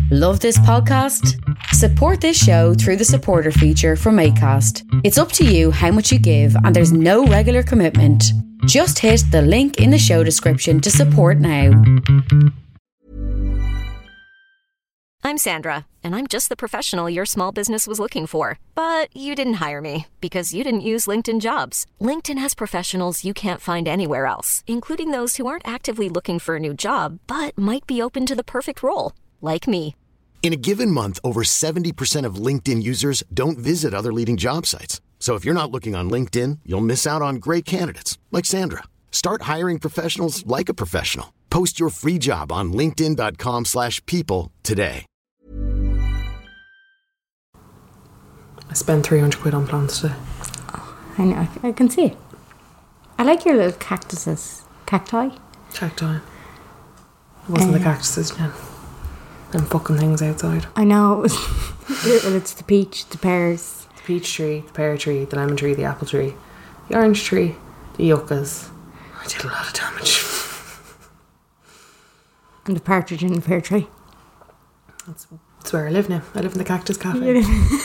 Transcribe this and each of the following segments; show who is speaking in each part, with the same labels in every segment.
Speaker 1: Love this podcast? Support this show through the supporter feature from Acast. It's up to you how much you give and there's no regular commitment. Just hit the link in the show description to support now.
Speaker 2: I'm Sandra, and I'm just the professional your small business was looking for. But you didn't hire me because you didn't use LinkedIn Jobs. LinkedIn has professionals you can't find anywhere else, including those who aren't actively looking for a new job, but might be open to the perfect role, like me.
Speaker 3: In a given month, over 70% of LinkedIn users don't visit other leading job sites. So if you're not looking on LinkedIn, you'll miss out on great candidates like Sandra. Start hiring professionals like a professional. Post your free job on linkedin.com/people today.
Speaker 4: I spent 300 quid on plants today.
Speaker 5: Oh, I know, I can see it. I like your little cactuses. Cacti?
Speaker 4: Cacti. It wasn't the cactuses, Jen. Them fucking things outside.
Speaker 5: I know. It's the peach, the pears.
Speaker 4: The peach tree, the pear tree, the lemon tree, the apple tree, the orange tree, the yuccas. I did a lot of damage.
Speaker 5: And the partridge in the pear tree.
Speaker 4: That's where I live now. I live in the Cactus Cafe.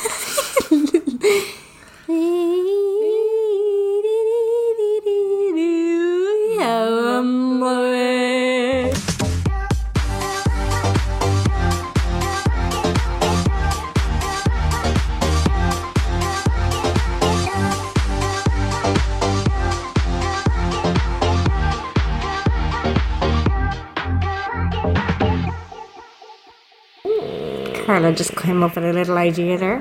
Speaker 5: Carla just came up with a little idea there.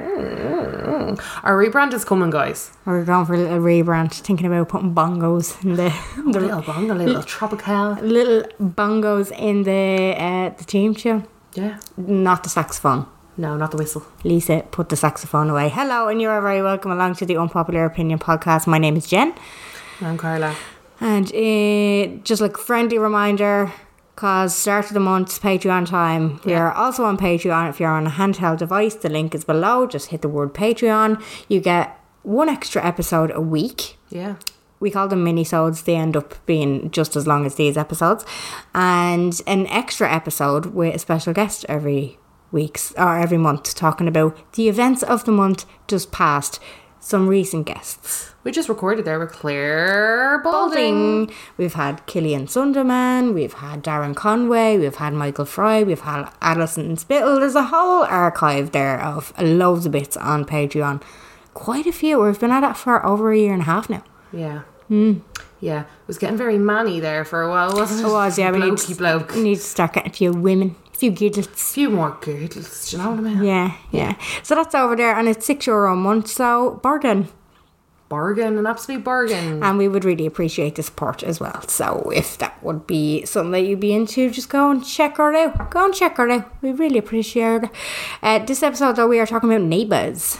Speaker 4: Our rebrand is coming, guys.
Speaker 5: We're going for a little rebrand, thinking about putting bongos in the
Speaker 4: little bongo, little tropical.
Speaker 5: Little bongos in the team tune.
Speaker 4: Yeah.
Speaker 5: Not the saxophone.
Speaker 4: No, not the whistle.
Speaker 5: Lisa, put the saxophone away. Hello, and you are very welcome along to the Unpopular Opinion podcast. My name is Jen.
Speaker 4: I'm Carla.
Speaker 5: And just like a friendly reminder, because start of the month, Patreon time. We are also on Patreon. If you're on a handheld device, the link is below. Just hit the word Patreon. You get one extra episode a week.
Speaker 4: Yeah.
Speaker 5: We call them mini-sodes. They end up being just as long as these episodes. And an extra episode with a special guest every week or every month, talking about the events of the month just past. Some recent guests.
Speaker 4: We just recorded there with Claire Balding.
Speaker 5: We've had Killian Sunderman. We've had Darren Conway. We've had Michael Fry. We've had Alison Spittle. There's a whole archive there of loads of bits on Patreon. Quite a few. We've been at it for over a year and a half now.
Speaker 4: Yeah. Yeah. It was getting very manny there for a while, wasn't it?
Speaker 5: It was, yeah. We need to start getting a few women. A few giddles.
Speaker 4: A few more giddles, do you know what I mean?
Speaker 5: Yeah. So that's over there, and it's €6 a month, so bargain.
Speaker 4: An absolute bargain.
Speaker 5: And we would really appreciate the support as well. So if that would be something that you'd be into, just go and check her out. We really appreciate it. This episode, though, we are talking about neighbours.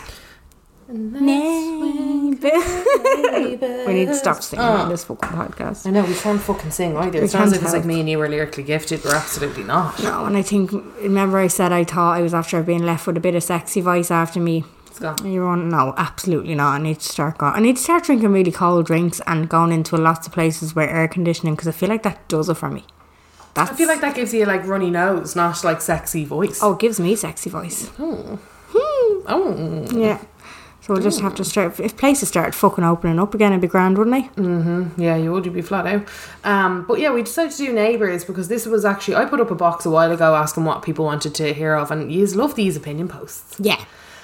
Speaker 5: Neighbours. We need to stop singing on this fucking podcast.
Speaker 4: I know, we can't fucking sing either. It sounds like it's like me and you were lyrically gifted. We're absolutely not.
Speaker 5: No, and I think, remember I said I thought I was after being left with a bit of sexy voice after me.
Speaker 4: It's gone.
Speaker 5: And you're on, no, absolutely not. I need to start drinking really cold drinks and going into lots of places where air conditioning, because I feel like that does it for me.
Speaker 4: I feel like that gives you like runny nose, not like sexy voice.
Speaker 5: Oh, it gives me sexy voice.
Speaker 4: Oh.
Speaker 5: Yeah. So we'll just have to start. If places started fucking opening up again, it'd be grand, wouldn't they?
Speaker 4: Mm-hmm. Yeah, you would. You'd be flat out. But yeah, we decided to do neighbours because this was actually, I put up a box a while ago asking what people wanted to hear of, and you love these opinion posts.
Speaker 5: Yeah.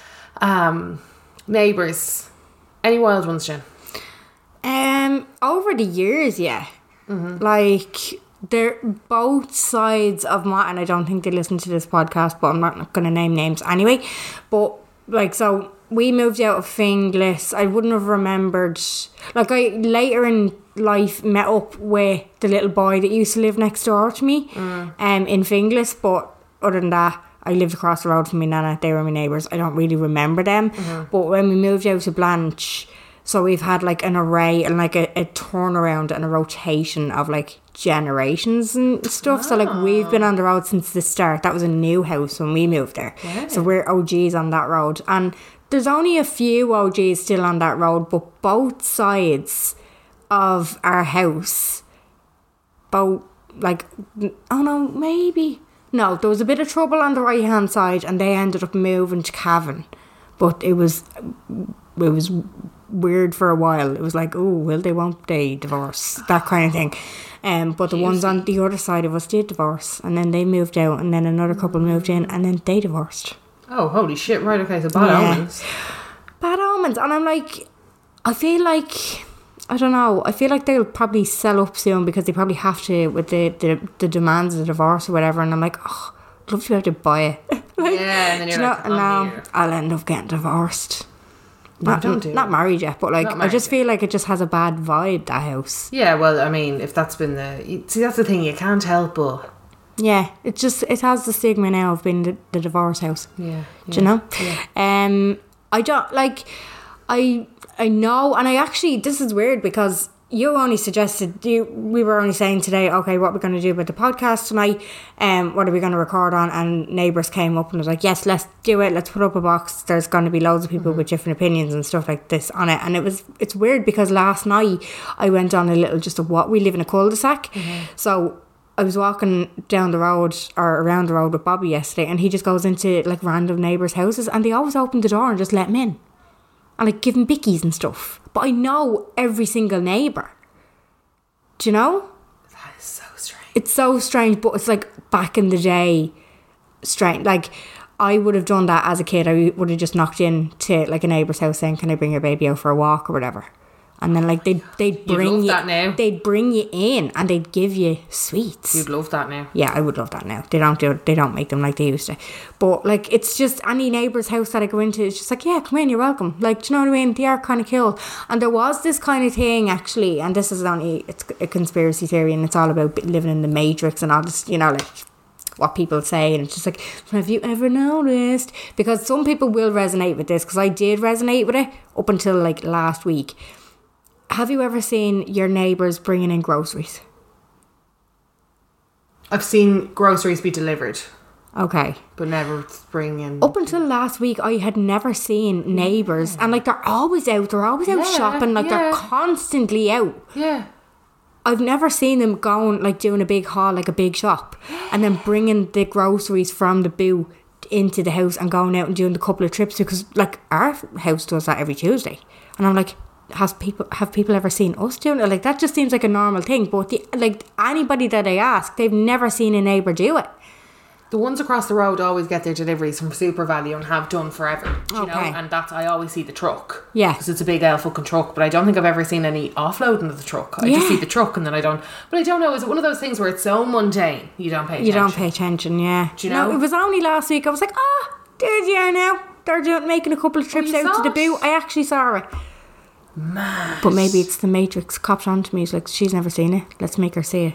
Speaker 4: Neighbours. Any wild ones, Jen?
Speaker 5: Over the years, yeah. Mm-hmm. Like, they're both sides of my, and I don't think they listen to this podcast, but I'm not going to name names anyway. But like, so we moved out of Finglas. I wouldn't have remembered, like, I later in life met up with the little boy that used to live next door to me in Finglas, but other than that, I lived across the road from my nana. They were my neighbours. I don't really remember them. But when we moved out to Blanche, so we've had like an array and like a turnaround and a rotation of like generations and stuff. So like we've been on the road since the start. That was a new house when we moved there. Yeah. So we're OGs on that road. And there's only a few OGs still on that road, but both sides of our house, both like, oh no, maybe No, there was a bit of trouble on the right hand side, and they ended up moving to Cavan, but it was weird for a while. It was like, oh, will they, won't they divorce, that kind of thing. But the ones on the other side of us did divorce, and then they moved out, and then another couple moved in, and then they divorced.
Speaker 4: Oh, holy shit! Right, okay, so bad omens.
Speaker 5: Bad omens, and I'm like, I feel like, I don't know, I feel like they'll probably sell up soon because they probably have to with the demands of the divorce or whatever, and I'm like, oh, I'd love to be able to buy it.
Speaker 4: Like, yeah, and then you're like,
Speaker 5: now I'll end up getting divorced.
Speaker 4: No, don't do
Speaker 5: not
Speaker 4: it.
Speaker 5: married yet, but like I just
Speaker 4: yet.
Speaker 5: feel like it just has a bad vibe, that house.
Speaker 4: Yeah, well, I mean, if that's been see, that's the thing, you can't help but.
Speaker 5: Yeah, it has the stigma now of being the divorce house.
Speaker 4: Yeah,
Speaker 5: do you know?
Speaker 4: Yeah.
Speaker 5: I don't like. I know, and I actually, this is weird because you only suggested, we were only saying today, okay, what we're going to do about the podcast tonight, what are we going to record on, and neighbours came up and was like, yes, let's do it, let's put up a box, there's going to be loads of people with different opinions and stuff like this on it. And it's weird because last night I went on a little, just a what, we live in a cul-de-sac, so I was walking down the road or around the road with Bobby yesterday, and he just goes into like random neighbours' houses, and they always open the door and just let him in and like give him bickies and stuff. But I know every single neighbour. Do you know?
Speaker 4: That is so strange.
Speaker 5: It's so strange, but it's like back in the day, strange. Like I would have done that as a kid. I would have just knocked in to like a neighbour's house saying, "Can I bring your baby out for a walk or whatever?" And then like they'd bring you,
Speaker 4: that now.
Speaker 5: They'd bring you in and they'd give you sweets.
Speaker 4: You'd love that now.
Speaker 5: Yeah, I would love that now. They don't make them like they used to. But like, it's just any neighbour's house that I go into, it's just like, yeah, come in, you're welcome. Like, do you know what I mean? They are kind of cool. And there was this kind of thing actually, and this is only, it's a conspiracy theory, and it's all about living in the Matrix and all this, you know, like what people say, and it's just like, have you ever noticed? Because some people will resonate with this, because I did resonate with it up until like last week. Have you ever seen your neighbours bringing in groceries?
Speaker 4: I've seen groceries be delivered,
Speaker 5: Okay.
Speaker 4: but never bringing.
Speaker 5: Up until last week, I had never seen neighbours, and like they're always out. They're always out shopping. Like they're constantly out.
Speaker 4: Yeah.
Speaker 5: I've never seen them going like doing a big haul, like a big shop, and then bringing the groceries from the boo into the house and going out and doing the couple of trips, because like our house does that every Tuesday, and I'm like, have people ever seen us doing it? Like that just seems like a normal thing, but like anybody that I ask, they've never seen a neighbour do it.
Speaker 4: The ones across the road always get their deliveries from Super Value and have done forever. Do you know? And that's, I always see the truck.
Speaker 5: Yeah.
Speaker 4: Because it's a big fucking truck, but I don't think I've ever seen any offloading of the truck. I just see the truck and then I don't. But I don't know, is it one of those things where it's so mundane you don't pay attention?
Speaker 5: You don't pay attention, yeah.
Speaker 4: Do you know?
Speaker 5: No, it was only last week. I was like, there's you now. They're making a couple of trips out to the boo. I actually saw it.
Speaker 4: Mad.
Speaker 5: But maybe it's the Matrix copped onto me. It's like, she's never seen it. Let's make her see it.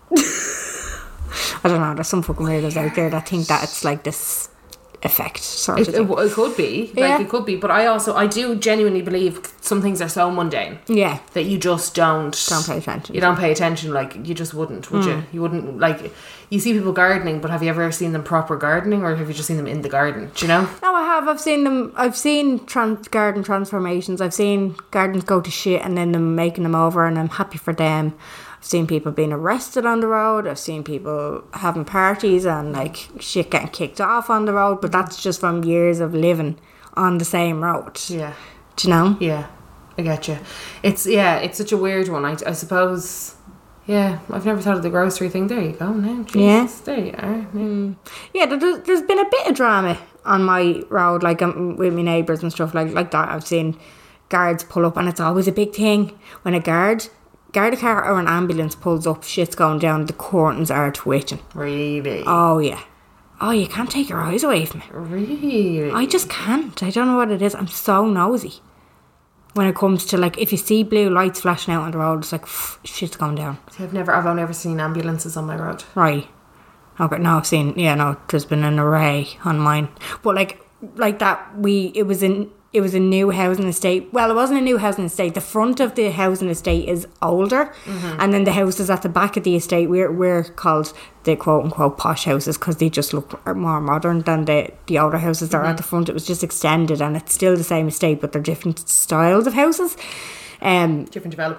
Speaker 5: I don't know. There's some fucking weirdos out there that think that it's like this effect sort of thing.
Speaker 4: It could be. Like, it could be. But I do genuinely believe some things are so mundane.
Speaker 5: Yeah.
Speaker 4: That you just don't
Speaker 5: pay attention.
Speaker 4: You don't pay attention. Like, you just wouldn't, would you? You wouldn't, like, you see people gardening, but have you ever seen them proper gardening, or have you just seen them in the garden? Do you know?
Speaker 5: No, I have. I've seen them. I've seen garden transformations. I've seen gardens go to shit and then them making them over, and I'm happy for them. I've seen people being arrested on the road. I've seen people having parties and like shit getting kicked off on the road, but that's just from years of living on the same road.
Speaker 4: Yeah.
Speaker 5: Do you know?
Speaker 4: Yeah, I get you. It's such a weird one. I suppose. Yeah, I've never thought of the grocery thing. There you go now. Jesus,
Speaker 5: yeah.
Speaker 4: There you are.
Speaker 5: Yeah, there's been a bit of drama on my road, like with my neighbours and stuff like that. I've seen guards pull up, and it's always a big thing when a guard a car or an ambulance pulls up, shit's going down, the curtains are twitching.
Speaker 4: Really?
Speaker 5: Oh yeah. Oh, you can't take your eyes away from it.
Speaker 4: Really?
Speaker 5: I just can't. I don't know what it is. I'm so nosy when it comes to like, if you see blue lights flashing out on the road, it's like shit's going down.
Speaker 4: See, I've only ever seen ambulances on my road.
Speaker 5: Right. Okay. No, I've seen. Yeah. No, there's been an array on mine, but like that. It was a new housing estate. Well, it wasn't a new housing estate. The front of the housing estate is older, and then the houses at the back of the estate, we're called the quote unquote posh houses because they just look more modern than the older houses that are at the front. It was just extended, and it's still the same estate, but they're different styles of houses.
Speaker 4: Different developers.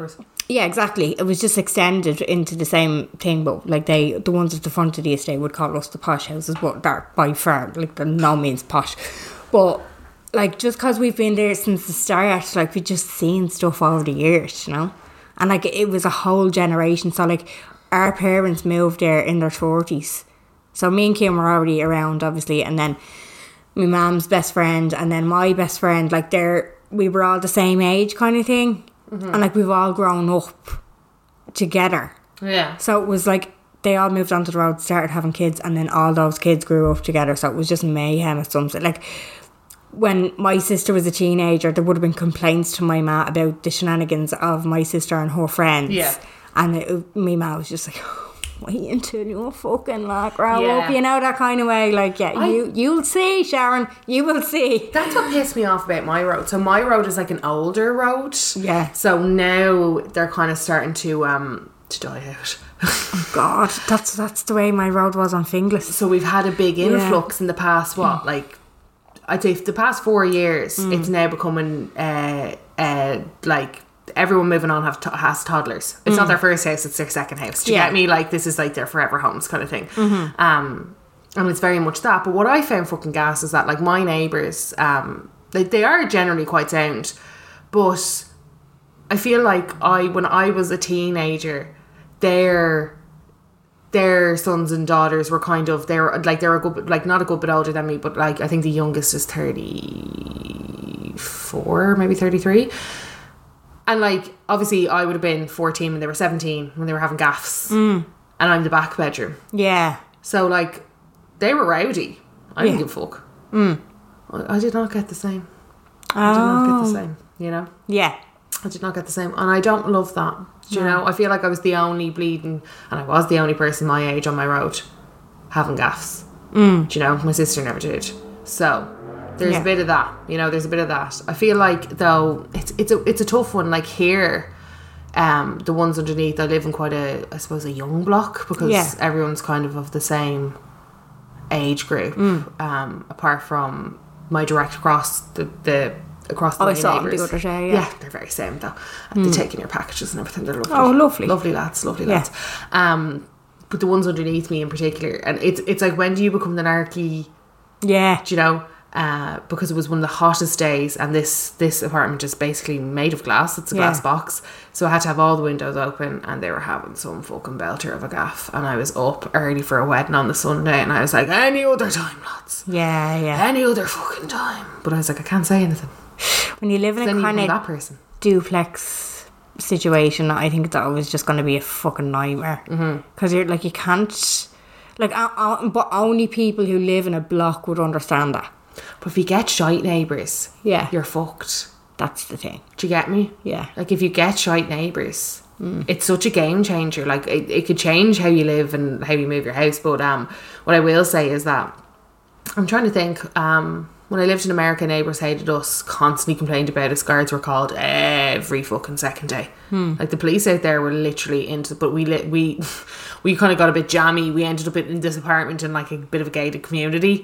Speaker 5: Yeah, exactly. It was just extended into the same thing, but like the ones at the front of the estate would call us the posh houses, but they're by far, like, they're no means posh. But like, just because we've been there since the start, like, we've just seen stuff over the years, you know? And like, it was a whole generation. So like, our parents moved there in their 40s. So me and Kim were already around, obviously, and then my mum's best friend and then my best friend, like, we were all the same age kind of thing. Mm-hmm. And like, we've all grown up together.
Speaker 4: Yeah.
Speaker 5: So it was like, they all moved onto the road, started having kids, and then all those kids grew up together. So it was just mayhem at some stage. Like, when my sister was a teenager, there would have been complaints to my ma about the shenanigans of my sister and her friends.
Speaker 4: Yeah.
Speaker 5: And my ma was just like, wait until you fucking like grow up, you know, that kind of way. Like, you'll see, Sharon, you will see.
Speaker 4: That's what pissed me off about my road. So my road is like an older road.
Speaker 5: Yeah.
Speaker 4: So now they're kind of starting to die out.
Speaker 5: Oh God, that's the way my road was on Finglas.
Speaker 4: So we've had a big influx in the past, like, I'd say the past 4 years, it's now becoming like, everyone moving on has toddlers. It's not their first house, it's their second house. Do you get me? Like, this is like their forever homes kind of thing. And it's very much that. But what I found fucking gas is that, like, my neighbours, they are generally quite sound, but I feel like when I was a teenager, their sons and daughters were they're a good, like, not a good bit older than me, but like, I think the youngest is 34, maybe 33. And like, obviously I would have been 14 when they were 17, when they were having gaffs. And I'm the back bedroom.
Speaker 5: Yeah.
Speaker 4: So like, they were rowdy. I didn't give a fuck. I did not get the same. I did not get the same, you know?
Speaker 5: Yeah.
Speaker 4: I did not get the same. And I don't love that. Do you know? I feel like I was the only bleeding, and I was the only person my age on my road having gaffs. Do you know? My sister never did. So there's a bit of that, you know, there's a bit of that. I feel like, though, it's a tough one. Like, here, the ones underneath, I live in quite a young block, because everyone's kind of the same age group, apart from my direct across the neighbours.
Speaker 5: The other day,
Speaker 4: yeah, they're very same though. They take in your packages and everything. They're lovely.
Speaker 5: Oh, lovely.
Speaker 4: Lovely lads. But the ones underneath me in particular, and it's like, when do you become the narky?
Speaker 5: Yeah.
Speaker 4: Do you know? Because it was one of the hottest days, and this apartment is basically made of glass. It's a glass box, so I had to have all the windows open, and they were having some fucking belter of a gaff, and I was up early for a wedding on the Sunday, and I was like, any other time, lads, any other fucking time. But I was like, I can't say anything
Speaker 5: when you live in a kind of
Speaker 4: that person
Speaker 5: duplex situation. I think that was just going to be a fucking nightmare, because you're like, you can't, like, but only people who live in a block would understand that.
Speaker 4: But if you get shite neighbours,
Speaker 5: you're
Speaker 4: fucked.
Speaker 5: That's the thing.
Speaker 4: Do you get me?
Speaker 5: Yeah.
Speaker 4: Like, if you get shite neighbours, it's such a game changer. Like, it could change how you live and how you move your house. But what I will say is that, I'm trying to think, when I lived in America, neighbours hated us, constantly complained about us. Guards were called every fucking second day. Like, the police out there were literally into, but we kind of got a bit jammy. We ended up in this apartment in like a bit of a gated community.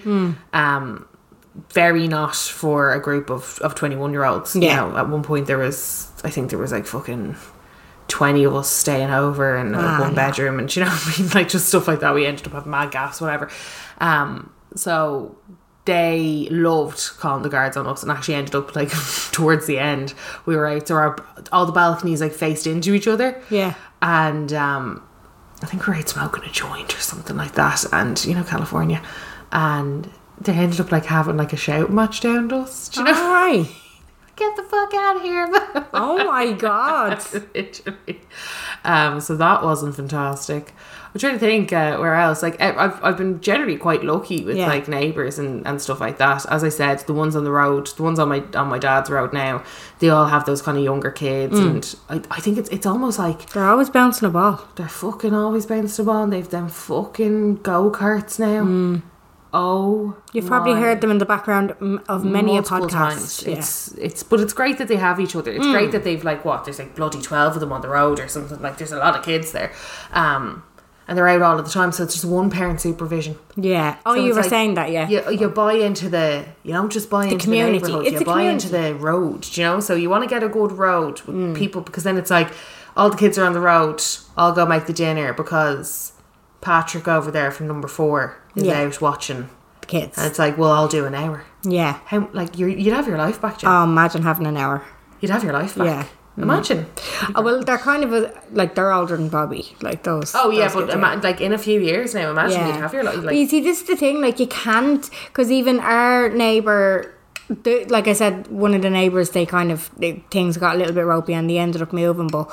Speaker 4: Very not for a group of 21-year-olds. You know, at one point I think there was like fucking 20 of us staying over in one bedroom, and, you know what I mean, like, just stuff like that. We ended up having mad gaffs, whatever. So they loved calling the guards on us, and actually ended up, like, towards the end, we were out, so all the balconies, like, faced into each other.
Speaker 5: Yeah.
Speaker 4: And I think we were out smoking a joint or something like that, and, you know, California, and they ended up, like, having, like, a shout match down to us. Do you know?
Speaker 5: All right.
Speaker 4: Get the fuck out of here.
Speaker 5: Oh my God.
Speaker 4: Literally. So that wasn't fantastic. I'm trying to think where else. Like, I've been generally quite lucky with like neighbours and stuff like that. As I said, the ones on the road, the ones on my dad's road now, they all have those kind of younger kids, and I think it's almost like
Speaker 5: they're always bouncing a ball.
Speaker 4: They're fucking always bouncing a ball, and they've them fucking go-karts now. Oh,
Speaker 5: you've probably heard them in the background of many a podcast.
Speaker 4: Times. But it's great that they have each other. It's great that they've, like, there's like bloody 12 of them on the road or something. Like, there's a lot of kids there, and they're out all of the time. So it's just one parent supervision.
Speaker 5: Yeah. Oh, so you were like, saying that. Yeah.
Speaker 4: You buy into you don't just buy into
Speaker 5: community.
Speaker 4: the neighborhood. You buy into the road. You know, so you want to get a good road with people, because then it's like, all the kids are on the road, I'll go make the dinner because Patrick over there from number 4 is out watching
Speaker 5: the kids.
Speaker 4: And it's like, well, I'll do an hour.
Speaker 5: Yeah.
Speaker 4: How, like, you'd have your life back, Jen.
Speaker 5: Oh, imagine having an hour.
Speaker 4: You'd have your life back.
Speaker 5: Yeah.
Speaker 4: Imagine.
Speaker 5: Oh, well, they're kind of like, they're older than Bobby, like those.
Speaker 4: Oh, yeah,
Speaker 5: those
Speaker 4: but like in a few years now, imagine you'd have your life.
Speaker 5: But
Speaker 4: Like,
Speaker 5: you see, this is the thing, like, you can't, because even our neighbour, like I said, one of the neighbours, things got a little bit ropey and they ended up moving, but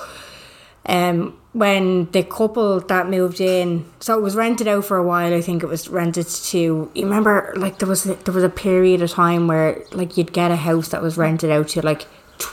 Speaker 5: when the couple that moved in, so it was rented out for a while. I think it was rented to, you remember, like, there was a period of time where, like, you'd get a house that was rented out to like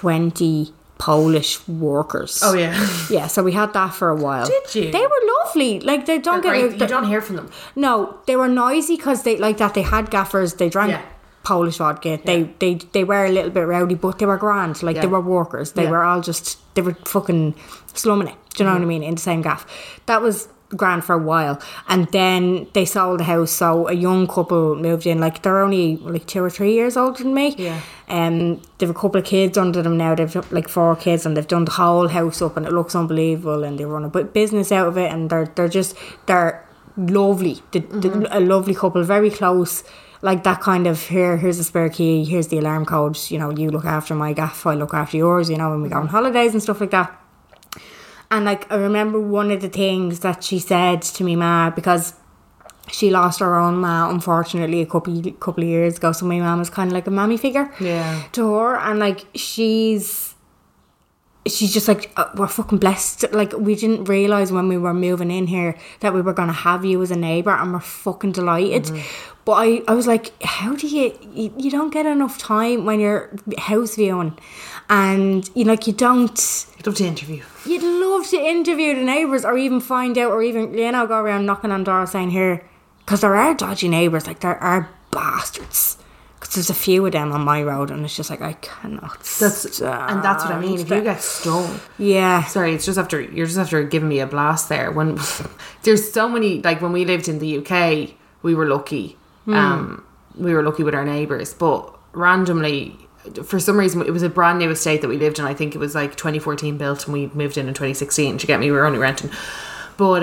Speaker 5: 20 Polish workers.
Speaker 4: oh yeah.
Speaker 5: Yeah, so we had that for a while.
Speaker 4: Did you?
Speaker 5: They were lovely. Like, they don't
Speaker 4: They're
Speaker 5: get
Speaker 4: great. You don't hear from them.
Speaker 5: No, they were noisy because they had gaffers. They drank
Speaker 4: Yeah.
Speaker 5: Polish vodka. They were a little bit rowdy, but they were grand. Like, they were workers. They were all just, they were fucking slumming it. Do you know what I mean? In the same gaff. That was grand for a while, and then they sold the house. So a young couple moved in. Like, they're only like 2 or 3 years older than me.
Speaker 4: Yeah.
Speaker 5: They've a couple of kids under them now. They've like 4 kids, and they've done the whole house up, and it looks unbelievable. And they run a business out of it, and they're lovely. A lovely couple, very close. Like, that kind of, here's the spare key, here's the alarm code, you know, you look after my gaff, I look after yours, you know, when we go on holidays and stuff like that. And, like, I remember one of the things that she said to me ma, because she lost her own ma, unfortunately, a couple of years ago, so my mum was kind of like a mammy figure to her, and, like, she's just like, we're fucking blessed. Like, we didn't realise when we were moving in here that we were going to have you as a neighbour, and we're fucking delighted. But I was like, how do you don't get enough time when you're house viewing, and you'd love to interview. You'd love to interview the neighbours, or even find out, or even, you know, go around knocking on doors saying, here, because there are dodgy neighbours, like, there are bastards. Because there's a few of them on my road, and it's just like, I cannot.
Speaker 4: And that's what I mean. If you get stung, sorry, it's just you're just after giving me a blast there. When there's so many, like, when we lived in the UK, we were lucky. We were lucky with our neighbours, but randomly, for some reason, it was a brand new estate that we lived in. I think it was like 2014 built, and we moved in 2016. Do you get me? We were only renting, but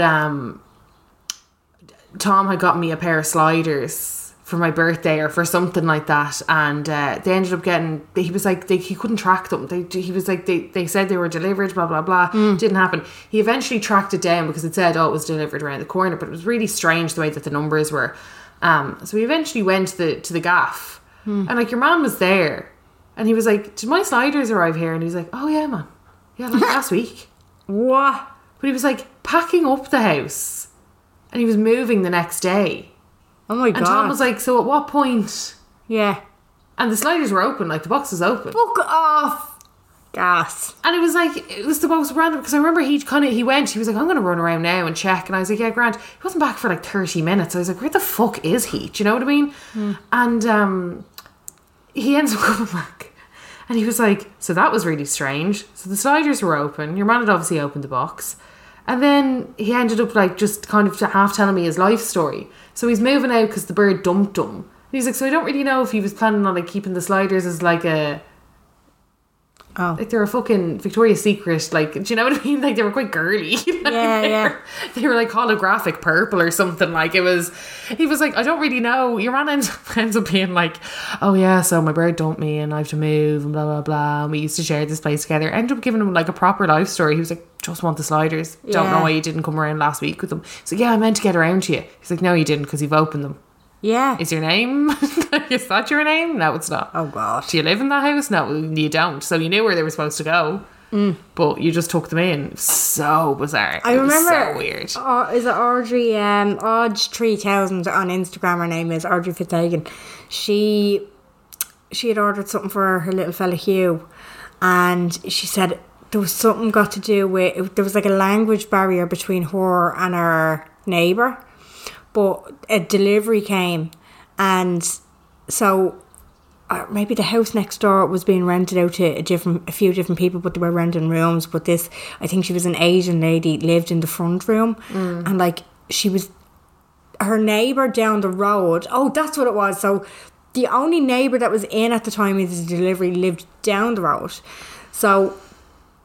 Speaker 4: Tom had got me a pair of sliders for my birthday or for something like that, and they ended up getting, he was like, he couldn't track them. He was like, they said they were delivered, blah blah blah. Didn't happen. He eventually tracked it down because it said, oh, it was delivered around the corner, but it was really strange the way that the numbers were. So we eventually went to the gaff, and, like, your man was there, and he was like, did my sliders arrive here? And he was like, oh yeah, man, yeah, like last week.
Speaker 5: What?
Speaker 4: But he was like packing up the house, and he was moving the next day.
Speaker 5: Oh my God.
Speaker 4: And Tom was like, so at what point?
Speaker 5: Yeah.
Speaker 4: And the sliders were open, like, the box was open.
Speaker 5: Fuck off. Gas.
Speaker 4: And it was like, it was the most random, because I remember he was like, I'm going to run around now and check. And I was like, yeah, Grant. He wasn't back for like 30 minutes. I was like, where the fuck is he? Do you know what I mean? And he ends up coming back, and he was like, so that was really strange. So the sliders were open. Your man had obviously opened the box. And then he ended up, like, just kind of half telling me his life story. So he's moving out because the bird dumped him. And he's like, so I don't really know if he was planning on, like, keeping the sliders as like a...
Speaker 5: Oh.
Speaker 4: Like, they're a fucking Victoria's Secret, like, do you know what I mean? Like, they were quite girly.
Speaker 5: Yeah.
Speaker 4: They were like holographic purple or something. Like, he was like, I don't really know. Your man ends up being like, oh yeah, so my bird dumped me and I have to move and blah blah blah, and we used to share this place together. Ended up giving him like a proper life story. He was like, just want the sliders. Don't know why you didn't come around last week with them. So yeah, I meant to get around to you. He's like, no, you didn't, because you've opened them.
Speaker 5: Yeah.
Speaker 4: Is your name? Is that your name? No, it's not.
Speaker 5: Oh God.
Speaker 4: Do you live in that house? No, you don't. So you knew where they were supposed to go, but you just took them in. So bizarre.
Speaker 5: I remember.
Speaker 4: So weird.
Speaker 5: Is it Audrey? Odge 3000 on Instagram. Her name is Audrey Fitzhagen. She had ordered something for her little fella Hugh, and she said there was something got to do with, there was like a language barrier between her and her neighbour. But a delivery came, and so maybe the house next door was being rented out to a few different people, but they were renting rooms. But this, I think she was an Asian lady, lived in the front room, and like she was her neighbour down the road. Oh, that's what it was. So the only neighbour that was in at the time of the delivery lived down the road. So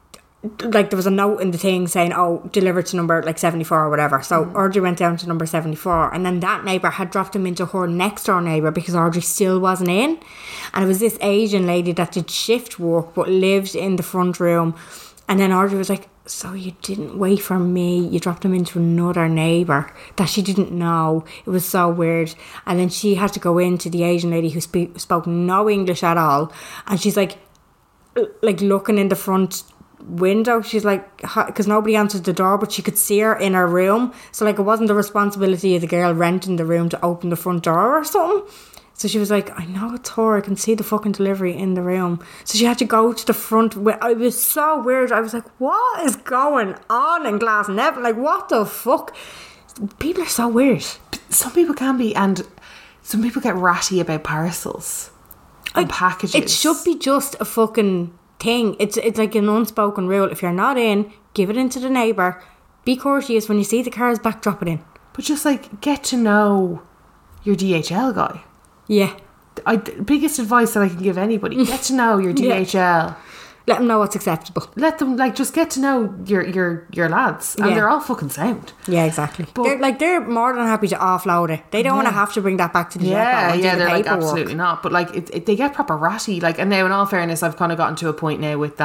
Speaker 5: like there was a note in the thing saying, oh, delivered to number like 74 or whatever. So Audrey went down to number 74, and then that neighbour had dropped him into her next door neighbour because Audrey still wasn't in. And it was this Asian lady that did shift work but lived in the front room. And then Audrey was like, so you didn't wait for me, you dropped him into another neighbour that she didn't know. It was so weird. And then she had to go in to the Asian lady who spoke no English at all, and she's like looking in the front window. She's like, because nobody answered the door, but she could see her in her room, so like it wasn't the responsibility of the girl renting the room to open the front door or something. So she was like, I know it's her, I can see the fucking delivery in the room. So she had to go to the front. It was so weird. I was like, what is going on in Glasnevin? Like, what the fuck? People are so weird.
Speaker 4: Some people can be, and some people get ratty about parcels and packages.
Speaker 5: It should be just a fucking thing. It's like an unspoken rule. If you're not in, give it in to the neighbour. Be courteous. When you see the cars back, drop it in.
Speaker 4: But just like, get to know your DHL guy.
Speaker 5: Yeah.
Speaker 4: Biggest advice that I can give anybody: get to know your DHL.
Speaker 5: Yeah. Let them know what's acceptable.
Speaker 4: Let them just get to know your lads, and they're all fucking sound.
Speaker 5: Yeah, exactly. But they're more than happy to offload it. They don't want to have to bring that back to the depot.
Speaker 4: Yeah, they're like, absolutely not. But like they get proper ratty. Like, and now in all fairness, I've kind of gotten to a point now with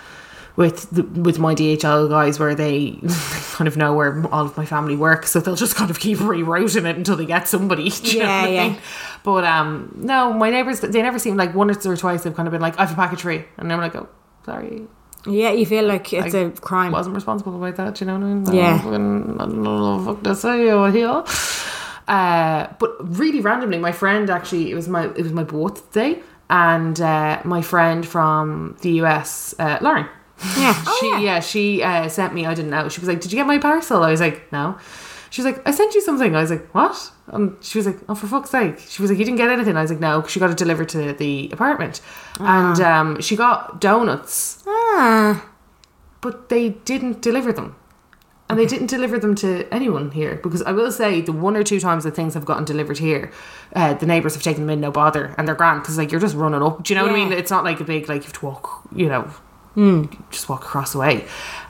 Speaker 4: with my DHL guys where they kind of know where all of my family work, so they'll just kind of keep rerouting it until they get somebody. Yeah. But no, my neighbours, they never seem like, once or twice they've kind of been like, I have a package for you, and I'm like, oh, sorry. Yeah,
Speaker 5: you feel like it's a crime.
Speaker 4: I wasn't responsible about that, you know what I mean?
Speaker 5: Yeah.
Speaker 4: I don't know what the fuck to say over here. But really randomly, my friend actually, it was my birthday, and my friend from the US, Lauren.
Speaker 5: Yeah.
Speaker 4: She sent me, I didn't know. She was like, did you get my parcel? I was like, no. She was like, I sent you something. I was like, what? And she was like, oh, for fuck's sake. She was like, you didn't get anything? I was like, no, because she got it delivered to the apartment. And she got donuts. But they didn't deliver them. And they didn't deliver them to anyone here, because I will say the one or two times that things have gotten delivered here, the neighbours have taken them in, no bother, and they're grand, because like, you're just running up. Do you know what I mean? It's not like a big, like, you have to walk, you know, just walk across the way.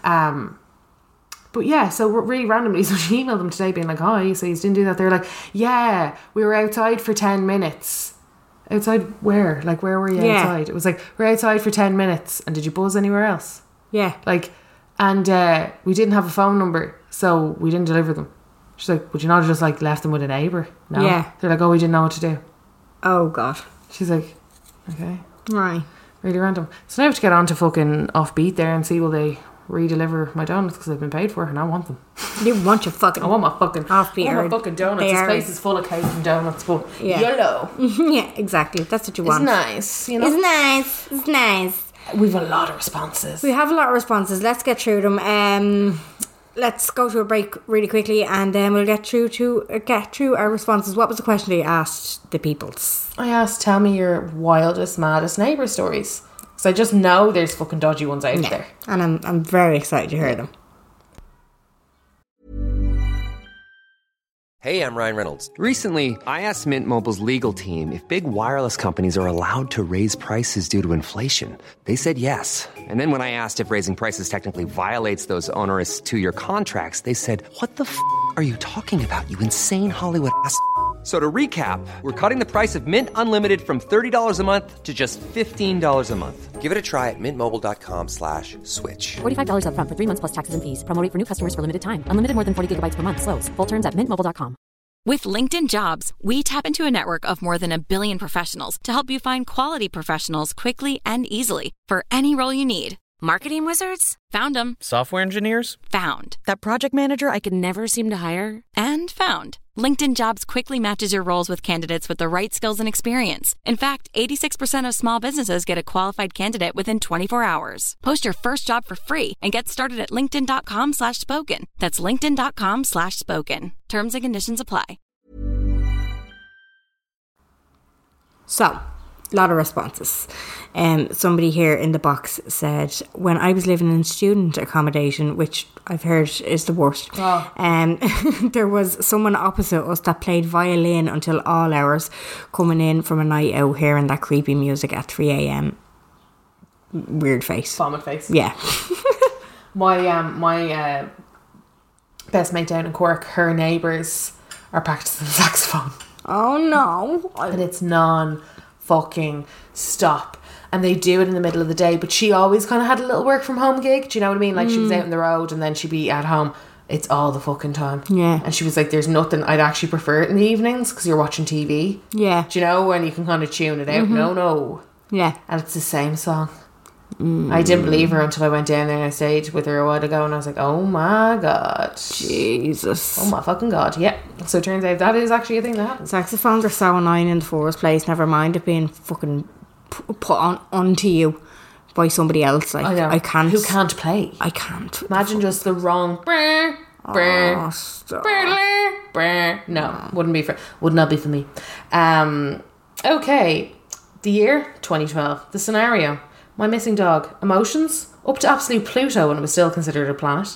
Speaker 4: But yeah, so really randomly, so she emailed them today being like, hi, so you didn't do that. They're like, yeah, we were outside for 10 minutes. Outside where? Like, where were you outside? It was like, we're outside for 10 minutes. And did you buzz anywhere else?
Speaker 5: Yeah.
Speaker 4: Like, and we didn't have a phone number, so we didn't deliver them. She's like, would you not have just like left them with a neighbour? No. Yeah. They're like, oh, we didn't know what to do.
Speaker 5: Oh, God.
Speaker 4: She's like, okay.
Speaker 5: Right.
Speaker 4: Really random. So now I have to get on to fucking Offbeat there and see will they re-deliver my donuts, because they've been paid for and I want them.
Speaker 5: You want your fucking...
Speaker 4: I want my fucking...
Speaker 5: Offbeat.
Speaker 4: I want my fucking donuts. This place is full of cake and donuts, but yellow.
Speaker 5: Yeah, exactly. That's what you want.
Speaker 4: It's nice, you know?
Speaker 5: It's nice. It's nice.
Speaker 4: We've a lot of responses.
Speaker 5: We have a lot of responses. Let's get through them. Let's go to a break really quickly, and then we'll get through our responses. What was the question that you asked the peoples?
Speaker 4: I asked, tell me your wildest, maddest neighbour stories. So I just know there's fucking dodgy ones out there.
Speaker 5: And I'm very excited to hear them.
Speaker 6: Hey, I'm Ryan Reynolds. Recently, I asked Mint Mobile's legal team if big wireless companies are allowed to raise prices due to inflation. They said yes. And then when I asked if raising prices technically violates those onerous 2-year contracts, they said, what the f*** are you talking about, you insane Hollywood ass f- So to recap, we're cutting the price of Mint Unlimited from $30 a month to just $15 a month. Give it a try at mintmobile.com/switch.
Speaker 7: $45 up front for 3 months plus taxes and fees. Promo rate for new customers for limited time. Unlimited more than 40 gigabytes per month. Slows full terms at mintmobile.com.
Speaker 8: With LinkedIn Jobs, we tap into a network of more than 1 billion professionals to help you find quality professionals quickly and easily for any role you need. Marketing wizards? Found them.
Speaker 9: Software engineers?
Speaker 8: Found.
Speaker 7: That project manager I could never seem to hire?
Speaker 8: And found. LinkedIn Jobs quickly matches your roles with candidates with the right skills and experience. In fact, 86% of small businesses get a qualified candidate within 24 hours. Post your first job for free and get started at linkedin.com/spoken. That's linkedin.com/spoken. Terms and conditions apply.
Speaker 5: So, a lot of responses. Somebody here in the box said, when I was living in student accommodation, which I've heard is the worst, there was someone opposite us that played violin until all hours, coming in from a night out, hearing that creepy music at 3 a.m. Weird face.
Speaker 4: Vomit face.
Speaker 5: Yeah.
Speaker 4: My best mate down in Cork, her neighbours are practicing saxophone.
Speaker 5: Oh no.
Speaker 4: And it's non-fucking stop. And they do it in the middle of the day. But she always kind of had a little work from home gig. Do you know what I mean? Like she was out on the road and then she'd be at home. It's all the fucking time.
Speaker 5: Yeah.
Speaker 4: And she was like, there's nothing. I'd actually prefer it in the evenings because you're watching TV.
Speaker 5: Yeah.
Speaker 4: Do you know? When you can kind of tune it out. No.
Speaker 5: Yeah.
Speaker 4: And it's the same song. I didn't believe her until I went down there and I stayed with her a while ago and I was like, oh my God.
Speaker 5: Jesus.
Speaker 4: Oh my fucking God. Yeah. So it turns out that is actually a thing that happens.
Speaker 5: Saxophones are so annoying in the first place. Never mind it being fucking put onto you by somebody else. Like,
Speaker 4: I know.
Speaker 5: I can't.
Speaker 4: Who can't play?
Speaker 5: I can't.
Speaker 4: Imagine just the wrong.
Speaker 5: Stop.
Speaker 4: No, would not be for me. Okay. The year 2012. The scenario. My missing dog. Emotions. Up to absolute Pluto when it was still considered a planet.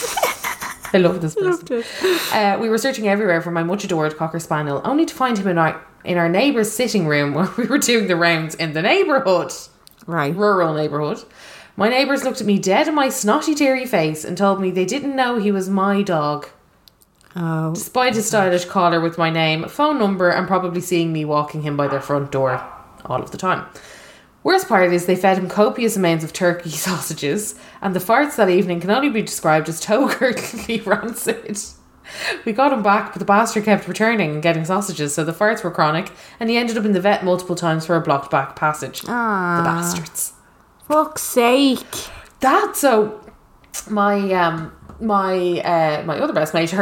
Speaker 4: I love this person. We were searching everywhere for my much adored Cocker Spaniel, only to find him in our neighbour's sitting room where we were doing the rounds in the neighbourhood.
Speaker 5: Right.
Speaker 4: Rural neighbourhood. My neighbours looked at me dead in my snotty teary face and told me they didn't know he was my dog.
Speaker 5: Oh.
Speaker 4: Despite his stylish collar with my name, phone number, and probably seeing me walking him by their front door all of the time. Worst part is they fed him copious amounts of turkey sausages, and the farts that evening can only be described as toe-curdlingly rancid. We got him back, but the bastard kept returning and getting sausages, so the farts were chronic, and he ended up in the vet multiple times for a blocked back passage. The bastards.
Speaker 5: Fuck's sake.
Speaker 4: So my other best mate,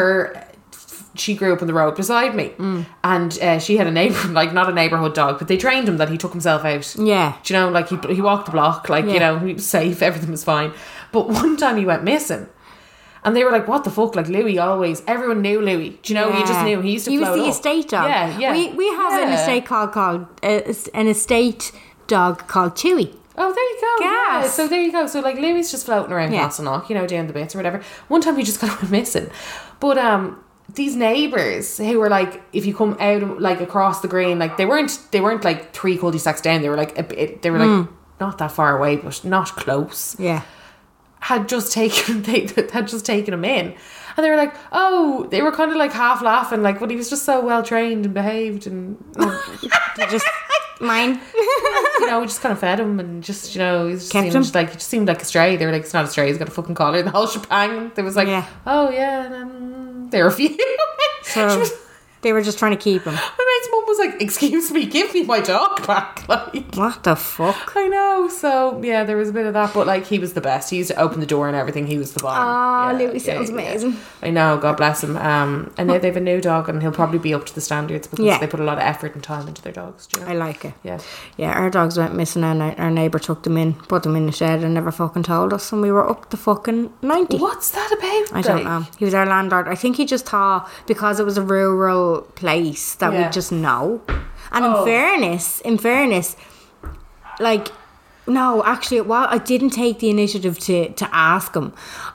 Speaker 4: she grew up on the road beside me, and she had a neighbour, like not a neighbourhood dog, but they trained him that he took himself out.
Speaker 5: Yeah.
Speaker 4: Do you know, like he walked the block, like, you know, he was safe, everything was fine. But one time he went missing. And they were like, what the fuck? Like, Louis always... Everyone knew Louis. Do you know? You just knew. He used to float
Speaker 5: was the
Speaker 4: up.
Speaker 5: estate dog.
Speaker 4: Yeah.
Speaker 5: We have an estate called an estate dog called Chewy.
Speaker 4: Oh, there you go.
Speaker 5: Gas.
Speaker 4: Yeah. So there you go. So like Louis just floating around Castleknock, you know, doing the bits or whatever. One time he just got went missing. But these neighbours who were like, if you come out like across the green, like they weren't like 3 cul-de-sacs down. They were like like not that far away, but not close.
Speaker 5: Yeah.
Speaker 4: Had just taken him in, and they were like, oh, they were kind of like half laughing, like, but he was just so well trained and behaved, and
Speaker 5: just mine.
Speaker 4: You know, we just kind of fed him, and just, you know, he just seemed like a stray. They were like, it's not a stray, he's got a fucking collar, the whole shebang. There was like, oh yeah, and then there were a few.
Speaker 5: So they were just trying to keep him.
Speaker 4: My mate's mum was like, excuse me, give me my dog back. Like,
Speaker 5: what the fuck?
Speaker 4: I know. So yeah, there was a bit of that, but like, he was the best. He used to open the door and everything. He was the bomb.
Speaker 5: Louis sounds amazing.
Speaker 4: I know, God bless him. And now they have a new dog, and he'll probably be up to the standards because they put a lot of effort and time into their dogs. Do you know?
Speaker 5: I like it.
Speaker 4: Yeah,
Speaker 5: our dogs went missing, and our neighbour took them in, put them in the shed, and never fucking told us, and we were up to fucking 90.
Speaker 4: What's that about?
Speaker 5: I don't know. He was our landlord. I think he just thought because it was a rural place that we just know. And in fairness, like, no, actually, I didn't take the initiative to ask him.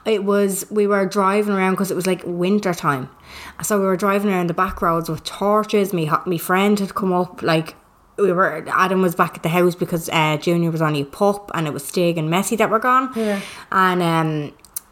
Speaker 5: We were driving around because it was like winter time, so we were driving around the back roads with torches. My friend had come up, like, Adam was back at the house because Junior was only a pup, and it was Stig and Messi that were gone. And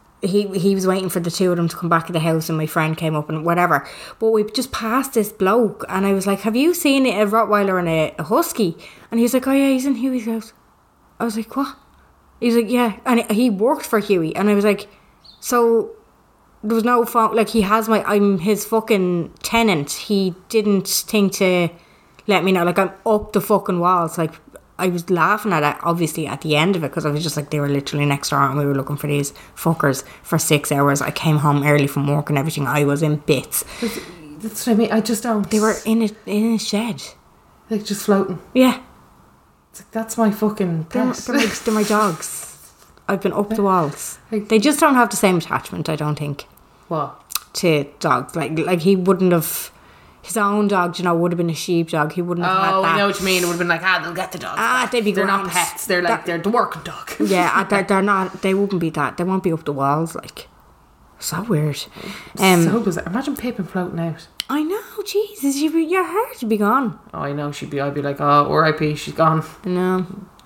Speaker 5: he was waiting for the two of them to come back to the house, and my friend came up and whatever. But we just passed this bloke, and I was like, have you seen a Rottweiler and a Husky? And he was like, oh yeah, he's in Huey's house. I was like, what? He's like, yeah. And he worked for Huey. And I was like, so there was no phone, like, I'm his fucking tenant. He didn't think to let me know, like, I'm up the fucking walls. Like, I was laughing at it, obviously, at the end of it, because I was just like, they were literally next door, and we were looking for these fuckers for 6 hours. I came home early from work and everything. I was in bits.
Speaker 4: That's what I mean. I just don't.
Speaker 5: They were in a shed,
Speaker 4: like, just floating.
Speaker 5: Yeah.
Speaker 4: It's like, that's my fucking pet.
Speaker 5: They're my dogs. I've been up the walls. They just don't have the same attachment, I don't think.
Speaker 4: What?
Speaker 5: To dogs. Like he wouldn't have... His own dog, you know, would have been a sheepdog. He wouldn't have had that.
Speaker 4: Oh, I know what you mean. It would have been like, they'll get the dogs back.
Speaker 5: They'd be
Speaker 4: They're
Speaker 5: grand.
Speaker 4: not pets. They're like, they're the working dog.
Speaker 5: Yeah, they're not. They wouldn't be that. They won't be up the walls, like. So weird.
Speaker 4: So bizarre. Imagine Pippin floating out.
Speaker 5: I know, Jesus, your heart would be gone.
Speaker 4: Oh, I know, I'd be like, oh, R.I.P., she's gone.
Speaker 5: I know.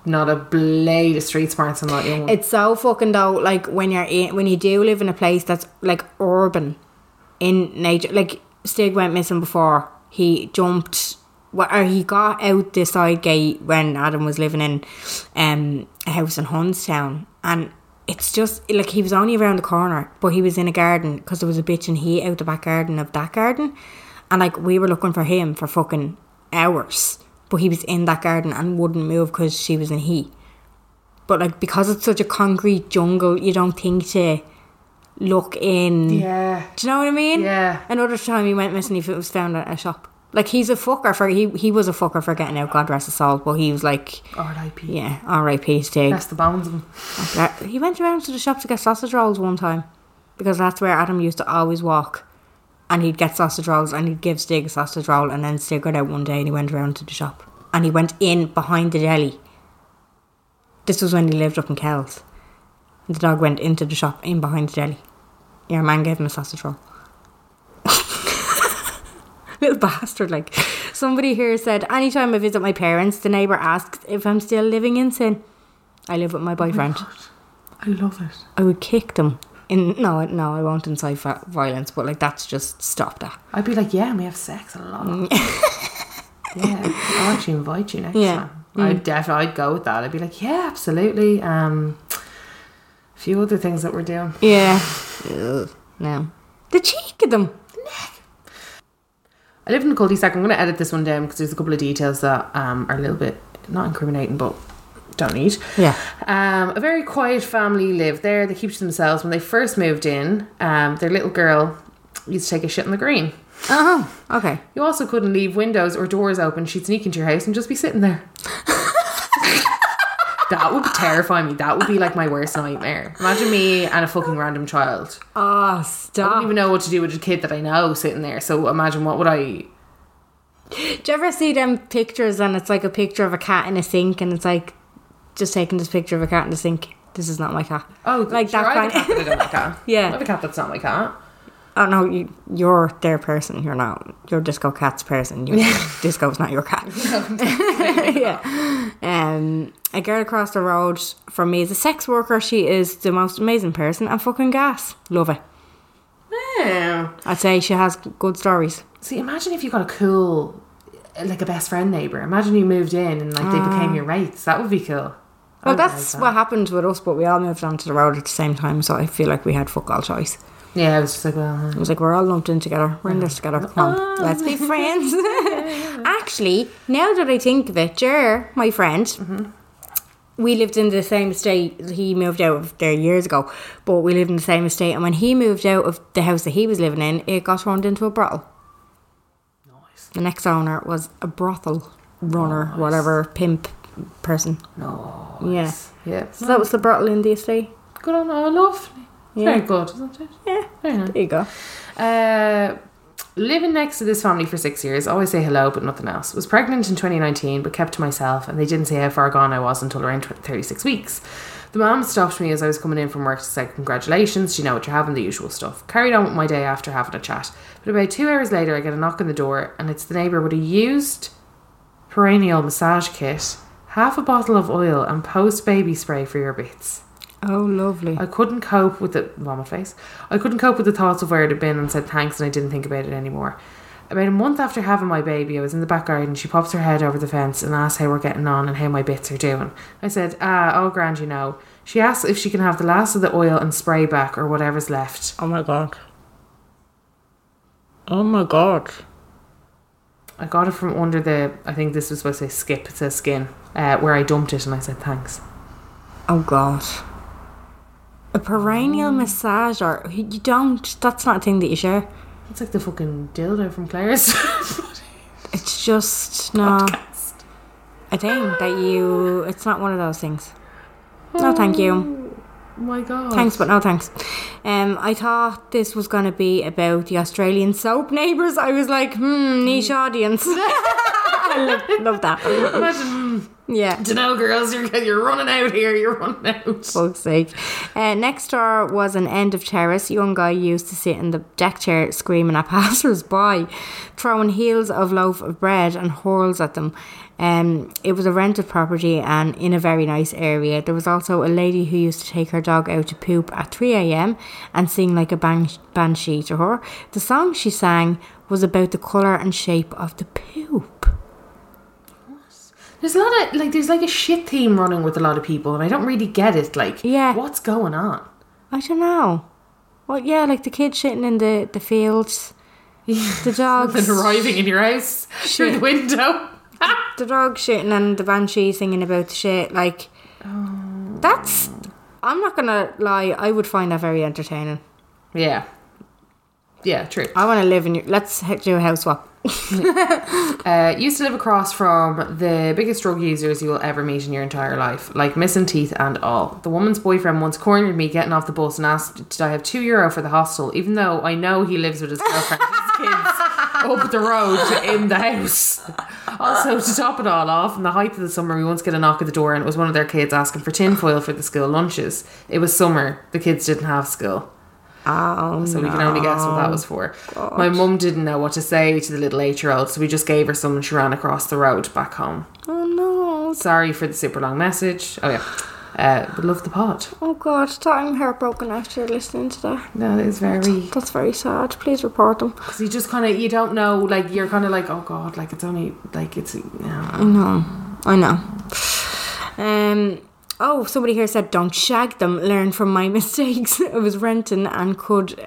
Speaker 4: not a blade of street smarts on that young one.
Speaker 5: It's so fucking though, like when you do live in a place that's like urban in nature. Like Stig went missing before. He jumped, or he got out the side gate when Adam was living in a house in Hunstown, and it's just like he was only around the corner, but he was in a garden because there was a bitch in heat out the back garden of that garden, and like we were looking for him for fucking hours, but he was in that garden and wouldn't move because she was in heat. But like because it's such a concrete jungle, you don't think to look in. Yeah. Do you know what I mean?
Speaker 4: Yeah.
Speaker 5: Another time he went missing, if it was found at a shop. Like he's a fucker for he was a fucker for getting out, God rest his soul, but he was like
Speaker 4: R.I.P.
Speaker 5: Yeah, R.I.P. Stig.
Speaker 4: That's the bones of him.
Speaker 5: He went around to the shop to get sausage rolls one time, because that's where Adam used to always walk, and he'd get sausage rolls and he'd give Stig a sausage roll, and then Stig got out one day and he went around to the shop and he went in behind the deli. This was when he lived up in Kells. And the dog went into the shop in behind the deli. Your man gave him a sausage roll. Little bastard. Like, somebody here said, anytime I visit my parents, the neighbour asks if I'm still living in sin. I live with my boyfriend.
Speaker 4: Oh my God. I love it.
Speaker 5: I would kick them. No, I won't incite violence, but like that's just stop that.
Speaker 4: I'd be like, yeah, and we have sex a lot. Yeah, I'll actually invite you next time. I'd go with that. I'd be like, yeah, absolutely. A few other things that we're doing.
Speaker 5: Yeah. No. The cheek of them.
Speaker 4: I live in a cul-de-sac. I'm going to edit this one down because there's a couple of details that are a little bit not incriminating, but don't need.
Speaker 5: Yeah.
Speaker 4: A very quiet family lived there. They keep to themselves. When they first moved in, their little girl used to take a shit in the green.
Speaker 5: Oh, okay.
Speaker 4: You also couldn't leave windows or doors open. She'd sneak into your house and just be sitting there. That would terrify me. That would be like my worst nightmare. Imagine me and a fucking random child.
Speaker 5: Oh, stop.
Speaker 4: I wouldn't even know what to do with a kid that I know sitting there. So imagine what would I...
Speaker 5: Do you ever see them pictures and it's like a picture of a cat in a sink and it's like just taking this picture of a cat in the sink? This is not my cat.
Speaker 4: Oh,
Speaker 5: like
Speaker 4: sure,
Speaker 5: that
Speaker 4: I have a cat that I don't like cat.
Speaker 5: Yeah.
Speaker 4: I have a cat that's not my cat.
Speaker 5: Oh no, you're their person. You're not. You're Disco Cat's person. Disco's not your cat. Yeah. A girl across the road from me is a sex worker. She is the most amazing person and fucking gas. Love it.
Speaker 4: Yeah.
Speaker 5: I'd say she has good stories.
Speaker 4: See, imagine if you got a cool, like a best friend neighbour. Imagine you moved in and like they became your mates. That would be cool.
Speaker 5: Well, that's what happened with us, but we all moved onto the road at the same time, so I feel like we had fuck all choice.
Speaker 4: Yeah, I was just like, well...
Speaker 5: I was like, we're all lumped in together. We're in this together. Come on, let's be friends. Actually, now that I think of it, Jer, my friend, we lived in the same estate. He moved out of there years ago, but we lived in the same estate. And when he moved out of the house that he was living in, it got turned into a brothel. Nice. The next owner was a brothel runner, whatever, pimp person.
Speaker 4: Nice. Yeah.
Speaker 5: So that was the brothel in the estate.
Speaker 4: Good on, lovely.
Speaker 5: Yeah.
Speaker 4: Very good, isn't it?
Speaker 5: Yeah.
Speaker 4: Very nice.
Speaker 5: There you go.
Speaker 4: Living next to this family for 6 years, always say hello but nothing else. Was pregnant in 2019 but kept to myself, and they didn't say how far gone I was until around 36 weeks. The mum stopped me as I was coming in from work to say congratulations, do you know what you're having, the usual stuff. Carried on with my day after having a chat. But about 2 hours later I get a knock on the door and it's the neighbour with a used perennial massage kit, half a bottle of oil and post-baby spray for your bits.
Speaker 5: Oh, lovely.
Speaker 4: I couldn't cope with the vomit face. I couldn't cope with the thoughts of where it had been and said thanks, and I didn't think about it anymore. About a month after having my baby, I was in the back garden. She pops her head over the fence and asks how we're getting on and how my bits are doing. I said, oh grand, you know. She asks if she can have the last of the oil and spray back or whatever's left.
Speaker 5: Oh my god. Oh my god.
Speaker 4: I got it from under the, I think this was supposed to say skip, it says skin, where I dumped it and I said thanks.
Speaker 5: Oh god. A perennial massager. You don't. That's not a thing that you share.
Speaker 4: It's like the fucking dildo from Claire's.
Speaker 5: It's just not a thing that you. It's not one of those things. No, thank you.
Speaker 4: Oh my god.
Speaker 5: Thanks, but no thanks. I thought this was going to be about the Australian soap neighbours. I was like, niche audience. love that.
Speaker 4: Imagine,
Speaker 5: Yeah.
Speaker 4: dunno, girls, you're running out here. You're running out.
Speaker 5: Fuck's sake. Next door was an end of terrace. Young guy used to sit in the deck chair screaming at passers-by, throwing heels of loaf of bread and hurls at them. It was a rented property and in a very nice area. There was also a lady who used to take her dog out to poop at 3 a.m. and sing like a banshee to her. The song she sang was about the colour and shape of the poop.
Speaker 4: There's a lot of, there's a shit theme running with a lot of people, and I don't really get it.
Speaker 5: Yeah.
Speaker 4: What's going on?
Speaker 5: I don't know. Well, yeah, the kids shitting in the fields. The dogs.
Speaker 4: And arriving in your house through the window.
Speaker 5: The dog shitting and the banshee singing about the shit. That's... I'm not going to lie, I would find that very entertaining.
Speaker 4: Yeah. Yeah, true.
Speaker 5: I want to live in your... Let's do a house swap.
Speaker 4: Used to live across from the biggest drug users you will ever meet in your entire life, missing teeth and all. The woman's boyfriend once cornered me getting off the bus and asked, did I have €2 for the hostel, even though I know he lives with his girlfriend and his kids up the road in the house. Also, to top it all off, in the height of the summer, we once get a knock at the door and it was one of their kids asking for tinfoil for the school lunches. It was summer. The kids didn't have school.
Speaker 5: Oh,
Speaker 4: so we can only guess what that was for. God. My mum didn't know what to say to the little 8-year-old, so we just gave her some and she ran across the road back home.
Speaker 5: Oh no.
Speaker 4: Sorry for the super long message. Oh yeah. But love the pod.
Speaker 5: Oh God, I'm heartbroken after listening to that.
Speaker 4: No, that is
Speaker 5: that's very sad. Please report them.
Speaker 4: Because you just you don't know, you're kind of oh God, it's only, it's,
Speaker 5: I know. Oh, somebody here said, don't shag them, learn from my mistakes. I was renting and could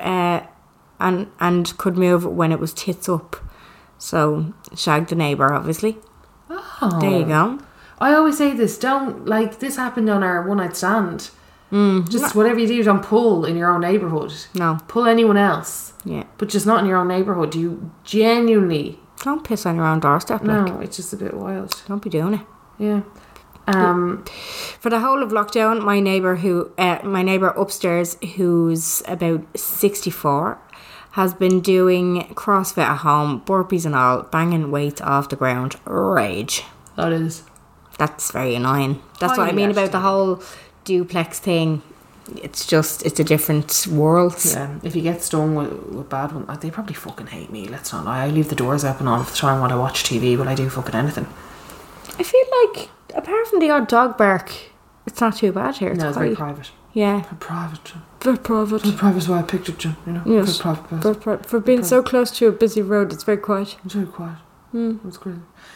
Speaker 5: move when it was tits up. So, shag the neighbour, obviously.
Speaker 4: Oh.
Speaker 5: There you go.
Speaker 4: I always say this, don't, this happened on our one-night stand. Just whatever you do, don't pull in your own neighbourhood.
Speaker 5: No.
Speaker 4: Pull anyone else.
Speaker 5: Yeah.
Speaker 4: But just not in your own neighbourhood. You genuinely...
Speaker 5: Don't piss on your own doorstep.
Speaker 4: No, it's just a bit wild.
Speaker 5: Don't be doing it.
Speaker 4: Yeah.
Speaker 5: For the whole of lockdown, my neighbour upstairs, who's about 64, has been doing CrossFit at home, burpees and all, banging weights off the ground. Rage. That's very annoying. That's what I mean about the whole duplex thing. It's a different world.
Speaker 4: Yeah, if you get stung with bad ones, they probably fucking hate me, let's not lie. I leave the doors open all the time when I watch TV, but I do fucking anything.
Speaker 5: I feel like, apart from the odd dog bark, it's not too bad here.
Speaker 4: No, it's very private.
Speaker 5: Yeah. Very private.
Speaker 4: Very private is why I picked it, you know.
Speaker 5: Yes. For being so close to a busy road, it's very quiet.
Speaker 4: It's very quiet. It's great.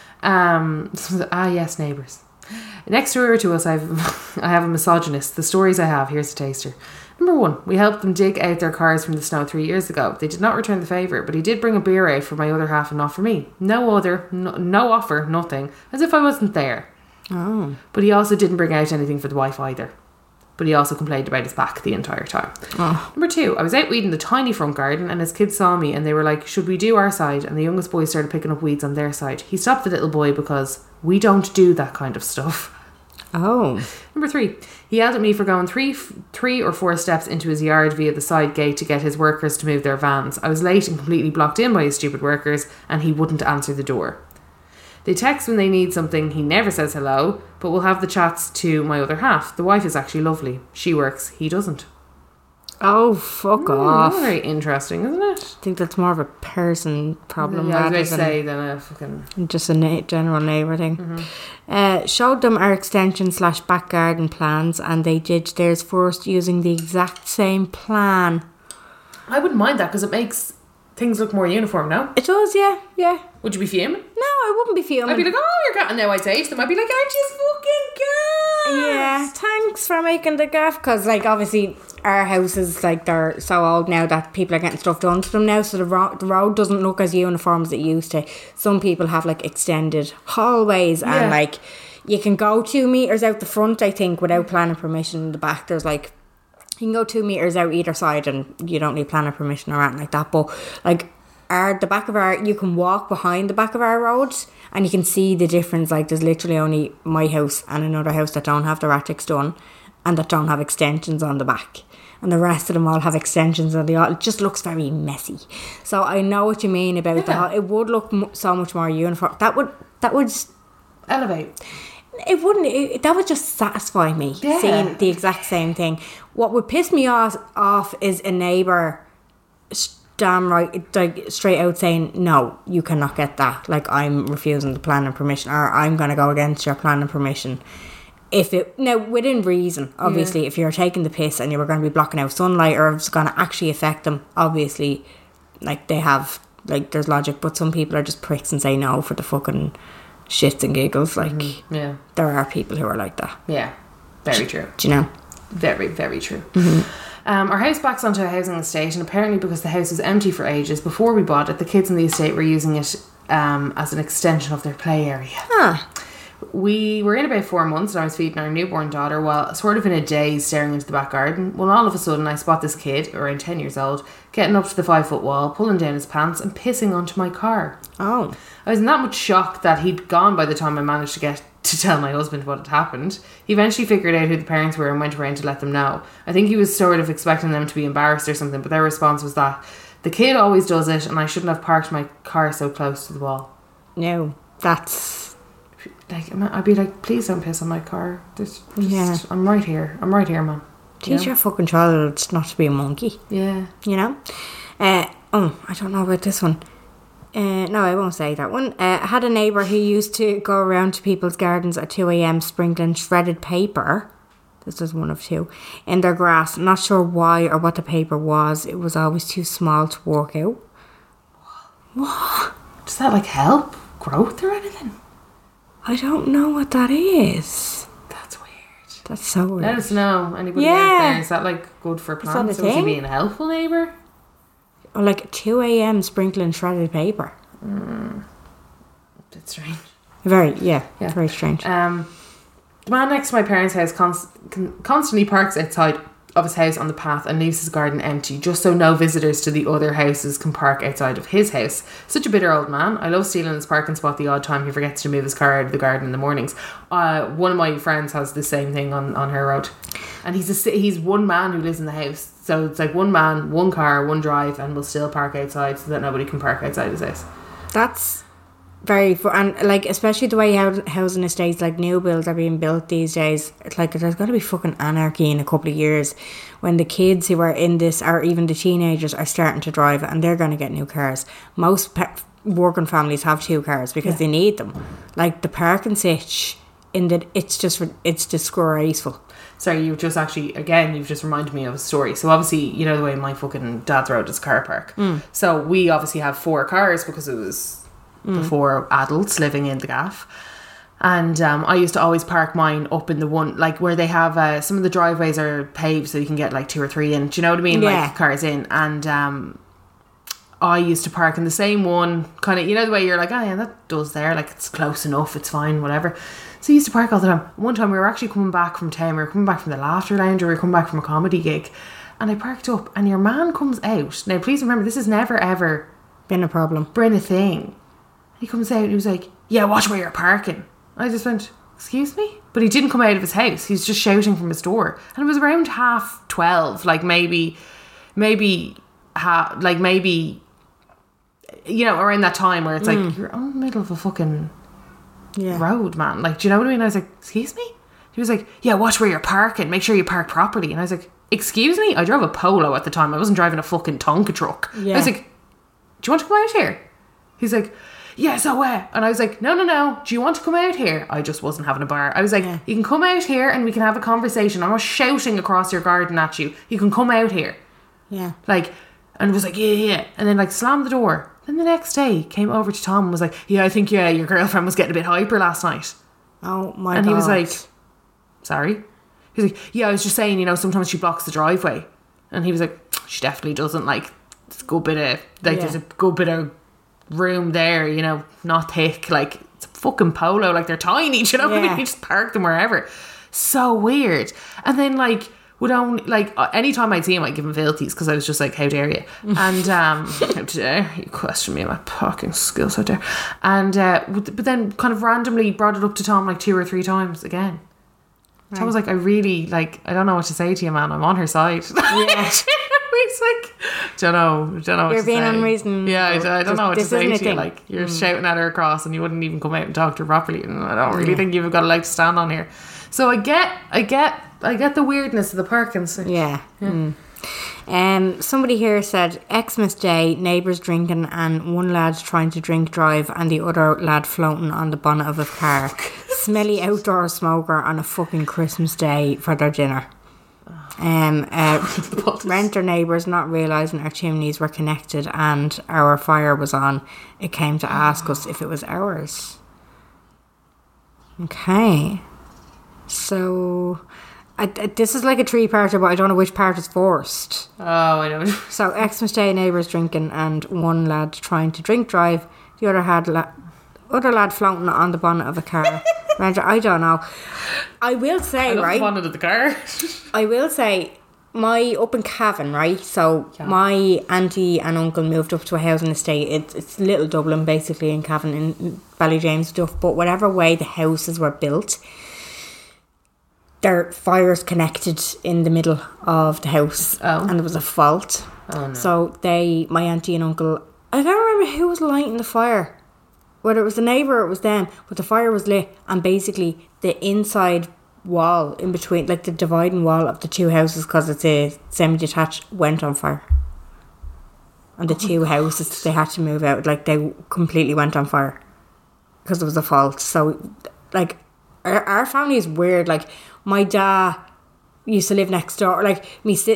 Speaker 4: Yes, neighbours. Next door to us, I have a misogynist. The stories I have, here's a taster. Number 1, we helped them dig out their cars from the snow 3 years ago. They did not return the favour, but he did bring a beer out for my other half and not for me. No offer, nothing, as if I wasn't there.
Speaker 5: Oh.
Speaker 4: But he also didn't bring out anything for the wife either. But he also complained about his back the entire time.
Speaker 5: Oh.
Speaker 4: Number 2, I was out weeding the tiny front garden and his kids saw me and they were like, should we do our side? And the youngest boy started picking up weeds on their side. He stopped the little boy because we don't do that kind of stuff.
Speaker 5: Oh.
Speaker 4: Number 3, he yelled at me for going three or four steps into his yard via the side gate to get his workers to move their vans. I was late and completely blocked in by his stupid workers and he wouldn't answer the door. They text when they need something. He never says hello, but we'll have the chats to my other half. The wife is actually lovely. She works, he doesn't.
Speaker 5: Oh, fuck off.
Speaker 4: That's very interesting, isn't it?
Speaker 5: I think that's more of a person problem.
Speaker 4: Yeah, I was going to say than a fucking...
Speaker 5: Just a general neighbour thing. Mm-hmm. Showed them our extension/back garden plans and they did theirs first using the exact same plan.
Speaker 4: I wouldn't mind that because it makes things look more uniform, no?
Speaker 5: It does, yeah.
Speaker 4: Would you be fuming?
Speaker 5: No, I wouldn't be fuming.
Speaker 4: I'd be like, oh, you're getting now I say to them. I'd be like, aren't you fucking gas?
Speaker 5: Yeah, thanks for making the gaff, because obviously our houses they're so old now that people are getting stuff done to them now, so the road doesn't look as uniform as it used to. Some people have extended hallways and you can go 2 meters out the front, I think, without planning permission. In the back there's you can go 2 meters out either side and you don't need planning permission or anything like that, but you can walk behind the back of our roads and you can see the difference. There's literally only my house and another house that don't have their attics done, and that don't have extensions on the back. And the rest of them all have extensions on the all. It just looks very messy. So I know what you mean about that. It would look so much more uniform. That would
Speaker 4: elevate.
Speaker 5: It wouldn't. That would just satisfy me seeing the exact same thing. What would piss me off is a neighbour damn right, like straight out saying, no, you cannot get that. Like, I'm refusing the planning permission, or I'm going to go against your planning permission. Now, within reason, obviously, if you're taking the piss and you were going to be blocking out sunlight, or it's going to actually affect them, obviously, like, they have, like, there's logic. But some people are just pricks and say no for the fucking shits and giggles. Like, there are people who are like that.
Speaker 4: Yeah, very true.
Speaker 5: Do you know?
Speaker 4: Very, very true. Our house backs onto a housing estate, and apparently because the house was empty for ages before we bought it, the kids in the estate were using it as an extension of their play area. We were in about 4 months, and I was feeding our newborn daughter while sort of in a daze staring into the back garden. Well, all of a sudden I spot this kid, around 10 years old, getting up to the 5-foot wall, pulling down his pants and pissing onto my car. I was in that much shock that he'd gone by the time I managed to get to tell my husband what had happened. He eventually figured out who the parents were and went around to let them know. I think he was sort of expecting them to be embarrassed or something, but their response was that the kid always does it and I shouldn't have parked my car so close to the wall.
Speaker 5: No, that's...
Speaker 4: Like, I'd be like, please don't piss on my car. I'm right here, man.
Speaker 5: Teach your fucking child not to be a monkey.
Speaker 4: Yeah.
Speaker 5: You know? I don't know about this one. No, I won't say that one. I had a neighbour who used to go around to people's gardens at 2 a.m. sprinkling shredded paper. This was one of two. In their grass. Not sure why or what the paper was. It was always too small to work out. What?
Speaker 4: Does that, like, help growth or anything?
Speaker 5: I don't know what that is.
Speaker 4: That's weird.
Speaker 5: That's so weird.
Speaker 4: Let us know. Anybody out there? Is that, like, good for plants?
Speaker 5: Is that a thing?
Speaker 4: Was he being a helpful neighbour?
Speaker 5: Or like 2 a.m. sprinkling shredded paper.
Speaker 4: That's strange.
Speaker 5: Very strange.
Speaker 4: The man next to my parents' house constantly parks outside of his house on the path and leaves his garden empty just so no visitors to the other houses can park outside of his house. Such a bitter old man. I love stealing his parking spot the odd time he forgets to move his car out of the garden in the mornings. One of my friends has the same thing on her road, and he's one man who lives in the house, so it's like one man, one car, one drive, and will still park outside so that nobody can park outside his house.
Speaker 5: That's very and like, especially the way housing estates, like new builds are being built these days. It's like there's got to be fucking anarchy in a couple of years when the kids who are in this, or even the teenagers, are starting to drive it and they're going to get new cars. Most working families have 2 cars because they need them. Like the parking sitch in that, it's disgraceful.
Speaker 4: Sorry, you've just reminded me of a story. So obviously, you know the way my fucking dad's road is a car park. So we obviously have 4 cars because it was before adults living in the gaff. And I used to always park mine up in the one, like where they have some of the driveways are paved so you can get like 2 or 3 in. Do you know what I mean?
Speaker 5: Yeah.
Speaker 4: Like cars in. And I used to park in the same one, kind of, you know the way you're like, oh yeah, that does there, like it's close enough, it's fine, whatever. So I used to park all the time. One time we were actually coming back from town, we were coming back from the Laughter Lounge, or we were coming back from a comedy gig, and I parked up and your man comes out. Now please remember, this has never ever
Speaker 5: been a problem,
Speaker 4: been a thing. He comes out and he was like, yeah, watch where you're parking. I just went, excuse me? But he didn't come out of his house. He's just shouting from his door. And it was around 12:30, like maybe, you know, around that time where it's like, you're in the middle of a fucking road, man. Like, do you know what I mean? I was like, excuse me? He was like, yeah, watch where you're parking. Make sure you park properly. And I was like, excuse me? I drove a Polo at the time. I wasn't driving a fucking Tonka truck. Yeah. I was like, do you want to come out here? He's like, yeah, so what? And I was like, no. Do you want to come out here? I just wasn't having a bar. I was like, you can come out here and we can have a conversation. I'm not shouting across your garden at you. You can come out here.
Speaker 5: Yeah.
Speaker 4: Like, and it was like, yeah. And then like slammed the door. Then the next day came over to Tom and was like, yeah, I think your girlfriend was getting a bit hyper last night.
Speaker 5: Oh my God.
Speaker 4: And he was like, sorry? He was like, yeah, I was just saying, you know, sometimes she blocks the driveway. And he was like, she definitely doesn't. Like, it's a good bit of, like, there's a good bit of room there, you know, not thick. Like, it's a fucking Polo. Like, they're tiny, do you know what I mean? You just park them wherever. So weird. And then, like, would only, like, anytime I'd see him, I'd give him filthies because I was just like, how dare you? And how dare you question me on my parking skills, how dare. And but then kind of randomly brought it up to Tom like 2 or 3 times again. Tom was like, I really, like, I don't know what to say to you, man. I'm on her side.
Speaker 5: Yeah.
Speaker 4: He's like, don't know what
Speaker 5: You're
Speaker 4: to
Speaker 5: being
Speaker 4: say.
Speaker 5: unreasonable.
Speaker 4: Yeah, I don't know what to
Speaker 5: This
Speaker 4: say
Speaker 5: isn't a
Speaker 4: to you.
Speaker 5: thing.
Speaker 4: Like, you're shouting at her across and you wouldn't even come out and talk to her properly. And I don't really think you've got a leg to stand on here. So I get the weirdness of the Parkinson.
Speaker 5: Yeah. Somebody here said Xmas Day, neighbours drinking and one lad trying to drink drive and the other lad floating on the bonnet of a car. Smelly outdoor smoker on a fucking Christmas Day for their dinner. Renter neighbours not realising our chimneys were connected and our fire was on. It came to ask us if it was ours. Okay. So this is like a three-parter, but I don't know which part is first.
Speaker 4: Oh, I know.
Speaker 5: So Xmas Day, neighbours drinking and one lad trying to drink drive, the other lad floating on the bonnet of a car. I don't know. I will say,
Speaker 4: I love
Speaker 5: right?
Speaker 4: the bonnet of the car.
Speaker 5: I will say, up in Cavan, right? So my auntie and uncle moved up to a housing estate. It's Little Dublin, basically, in Cavan, in Ballyjames stuff. But whatever way the houses were built, their fires connected in the middle of the house, and there was a fault.
Speaker 4: Oh, no.
Speaker 5: So my auntie and uncle, I can't remember who was lighting the fire. Whether it was the neighbour or it was them, but the fire was lit, and basically the inside wall in between, like the dividing wall of the two houses, because it's a semi-detached, went on fire. And the two houses, they had to move out, like they completely went on fire because there was a fault. So, like, our family is weird. Like, my dad used to live next door. Like,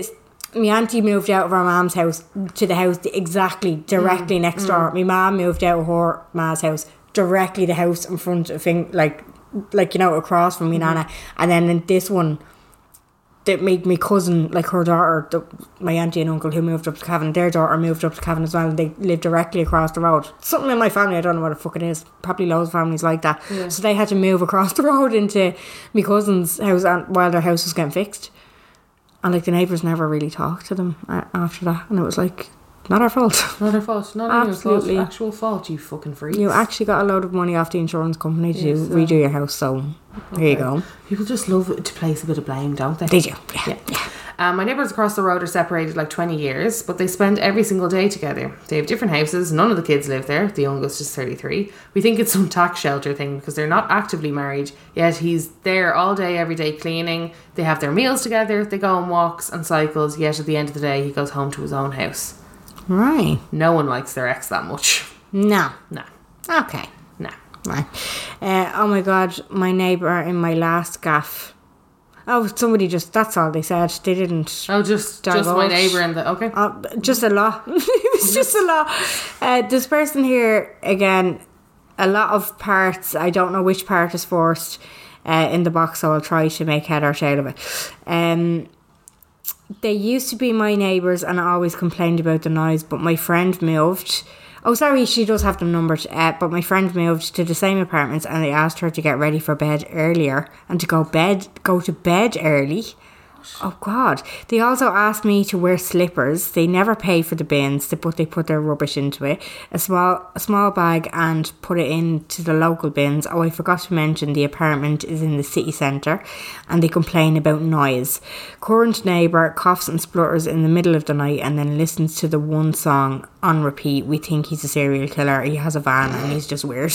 Speaker 5: my auntie moved out of her mum's house to the house directly next door. My mum moved out of her ma's house directly the house in front of like you know, across from me nana. And then in this one, that made my cousin, like her daughter, my auntie and uncle who moved up to Cavan, their daughter moved up to Cavan as well, and they lived directly across the road. Something in my family, I don't know what the fuck it is, probably loads of families like that. So they had to move across the road into my cousin's house while their house was getting fixed. And like the neighbours never really talked to them after that, and it was like, not our fault.
Speaker 4: Not our fault. Not
Speaker 5: Absolutely.
Speaker 4: your fault. Actual fault, you fucking freak.
Speaker 5: You actually got a load of money off the insurance company to redo your house, so there you go.
Speaker 4: People just love to place a bit of blame, don't they?
Speaker 5: They do. Yeah.
Speaker 4: My neighbours across the road are separated like 20 years, but they spend every single day together. They have different houses. None of the kids live there. The youngest is 33. We think it's some tax shelter thing because they're not actively married, yet he's there all day, every day cleaning. They have their meals together. They go on walks and cycles, yet at the end of the day, he goes home to his own house.
Speaker 5: Right.
Speaker 4: No one likes their ex that much.
Speaker 5: No.
Speaker 4: Okay. No.
Speaker 5: Right. Oh my God, my neighbour in my last gaff. Oh, somebody that's all they said. They didn't.
Speaker 4: Oh, just my neighbour and the, okay.
Speaker 5: Just a lot. It was just a lot. This person here, again, a lot of parts. I don't know which part is first in the box, so I'll try to make head or tail of it. They used to be my neighbours and I always complained about the noise, but my friend moved. Oh, sorry, she does have them numbered. But my friend moved to the same apartments and they asked her to get ready for bed earlier and to go to bed early. Oh, God. They also asked me to wear slippers. They never pay for the bins, but they put their rubbish into it. A small bag and put it into the local bins. Oh, I forgot to mention the apartment is in the city centre and they complain about noise. Current neighbour coughs and splutters in the middle of the night and then listens to the one song on repeat. We think he's a serial killer. He has a van and he's just weird.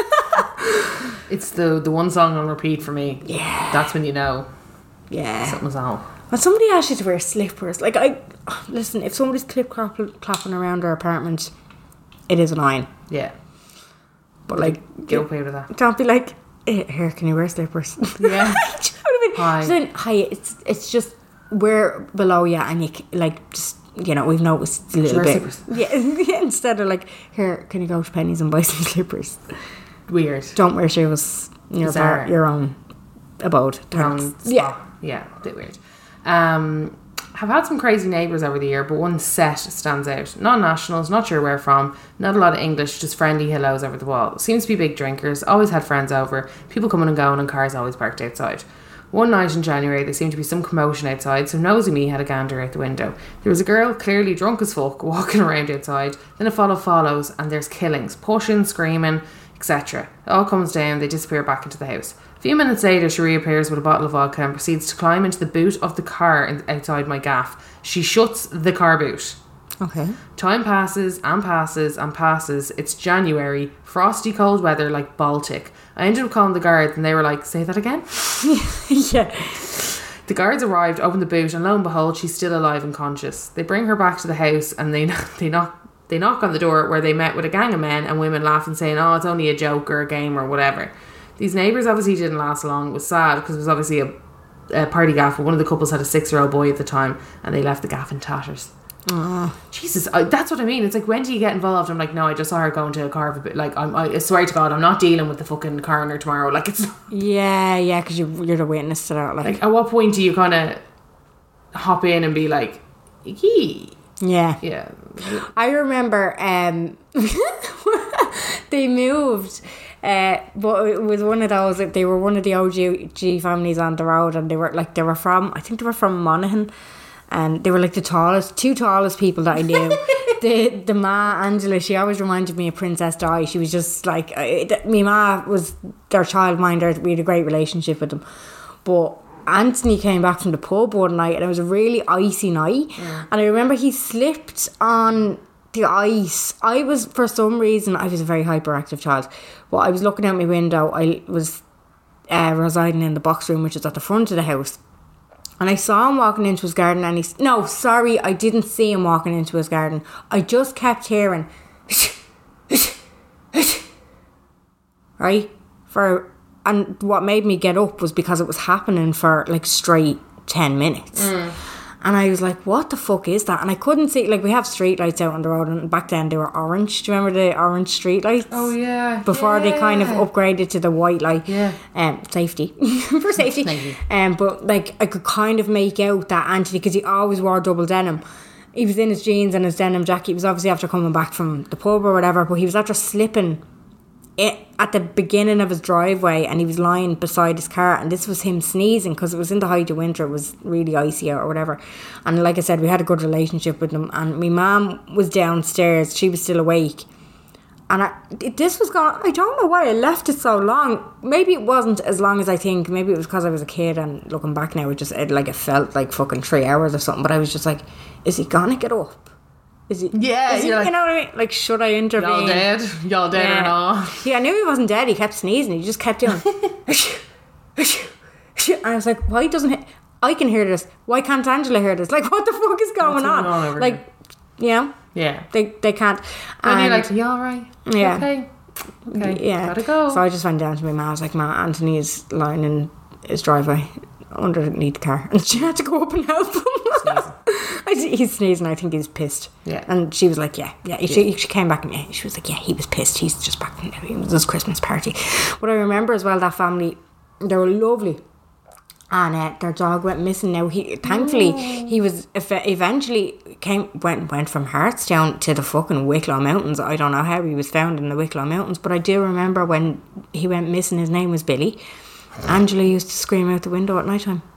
Speaker 4: It's the one song on repeat for me.
Speaker 5: Yeah.
Speaker 4: That's when you know.
Speaker 5: Yeah.
Speaker 4: Something's on.
Speaker 5: When somebody asks you to wear slippers, like listen, if somebody's clapping around their apartment, it is annoying.
Speaker 4: Yeah.
Speaker 5: But like,
Speaker 4: get up out of that.
Speaker 5: Don't be like, here, can you wear slippers?
Speaker 4: Yeah.
Speaker 5: Do you know what I mean?
Speaker 4: Hi.
Speaker 5: So then, hi, it's just, we're below you and you, like, just, you know, we've noticed a little bit.
Speaker 4: Slippers.
Speaker 5: Yeah, instead of like, here, can you go to Penny's and buy some slippers?
Speaker 4: Weird.
Speaker 5: Don't wear shoes in your own abode. Thanks.
Speaker 4: Yeah, a bit weird. Have had some crazy neighbours over the year, but one set stands out. Non-nationals, not sure where from, not a lot of English, just friendly hellos over the wall. Seems to be big drinkers, always had friends over, people coming and going and cars always parked outside. One night in January there seemed to be some commotion outside, so Nosy Me had a gander out the window. There was a girl, clearly drunk as fuck, walking around outside, then a follows and there's killings, pushing, screaming. etc. It all comes down, they disappear back into the house. A few minutes later, she reappears with a bottle of vodka and proceeds to climb into the boot of the car outside my gaff. She shuts the car boot.
Speaker 5: Okay.
Speaker 4: Time passes and passes and passes. It's January, frosty cold weather like Baltic. I ended up calling the guards and they were like, say that again?
Speaker 5: Yeah.
Speaker 4: The guards arrived, opened the boot, and lo and behold, she's still alive and conscious. They bring her back to the house and they knock on the door, where they met with a gang of men and women laughing, saying, oh, it's only a joke or a game or whatever. These neighbours obviously didn't last long. It was sad because it was obviously a party gaff, but one of the couples had a 6-year-old boy at the time and they left the gaff in tatters. Jesus, that's what I mean. It's like, when do you get involved? I'm like, no, I just saw her going to a car for a bit. Like, I swear to God, I'm not dealing with the fucking coroner tomorrow. Like, it's
Speaker 5: yeah, because you're the witness to that. Like,
Speaker 4: at what point do you kind of hop in and be like, yee?
Speaker 5: Yeah. I remember they moved, but it was one of those, like, they were one of the OG families on the road, and they were from Monaghan. And they were like the two tallest people that I knew. the ma, Angela, she always reminded me of Princess Di. She was just like, my ma was their childminder. We had a great relationship with them. But Anthony came back from the pub one night, and it was a really icy night. Yeah. And I remember he slipped on the ice. For some reason, I was a very hyperactive child. But I was looking out my window. I was residing in the box room, which is at the front of the house. And I saw him walking into his garden, and I didn't see him walking into his garden. I just kept hearing, right? And what made me get up was because it was happening for like straight 10 minutes. And I was like, what the fuck is that? And I couldn't see, like, we have street lights out on the road, and back then they were orange. Do you remember the orange street lights?
Speaker 4: Oh, yeah.
Speaker 5: Before they kind of upgraded to the white light. Yeah. Safety. For safety. But, like, I could kind of make out that Anthony, because he always wore double denim. He was in his jeans and his denim jacket. He was obviously after coming back from the pub or whatever, but he was after slipping at the beginning of his driveway, and he was lying beside his car, and this was him sneezing because it was in the height of winter. It was really icy out or whatever, and like I said, we had a good relationship with him, and my mum was downstairs. She was still awake, and this was gone. I don't know why I left it so long. Maybe it wasn't as long as I think. Maybe it was because I was a kid, and looking back now, it felt like fucking 3 hours or something. But I was just like, is he gonna get up? Is he? Yeah, is he, like, you know what I mean? Like, should I intervene?
Speaker 4: Y'all dead or not?
Speaker 5: Yeah, I knew he wasn't dead. He kept sneezing. He just kept doing. And I was like, why doesn't he? I can hear this. Why can't Angela hear this? Like, what the fuck is going on? Like, you know?
Speaker 4: Yeah.
Speaker 5: They can't.
Speaker 4: And you're like, you alright?
Speaker 5: Yeah.
Speaker 4: Okay.
Speaker 5: Yeah.
Speaker 4: Gotta go.
Speaker 5: So I just went down to my mum. I was like, Ma, Anthony is lying in his driveway underneath the car, and she had to go up and help him. He's sneezing. I think he's pissed.
Speaker 4: Yeah.
Speaker 5: And she was like, yeah. She came back and she was like, yeah, he was pissed. He's just back from his Christmas party. But I remember as well, that family, they were lovely, and their dog went missing. Now thankfully he was eventually went from Hartstown to the fucking Wicklow Mountains. I don't know how he was found in the Wicklow Mountains, but I do remember when he went missing, his name was Billy. Angela used to scream out the window at night time,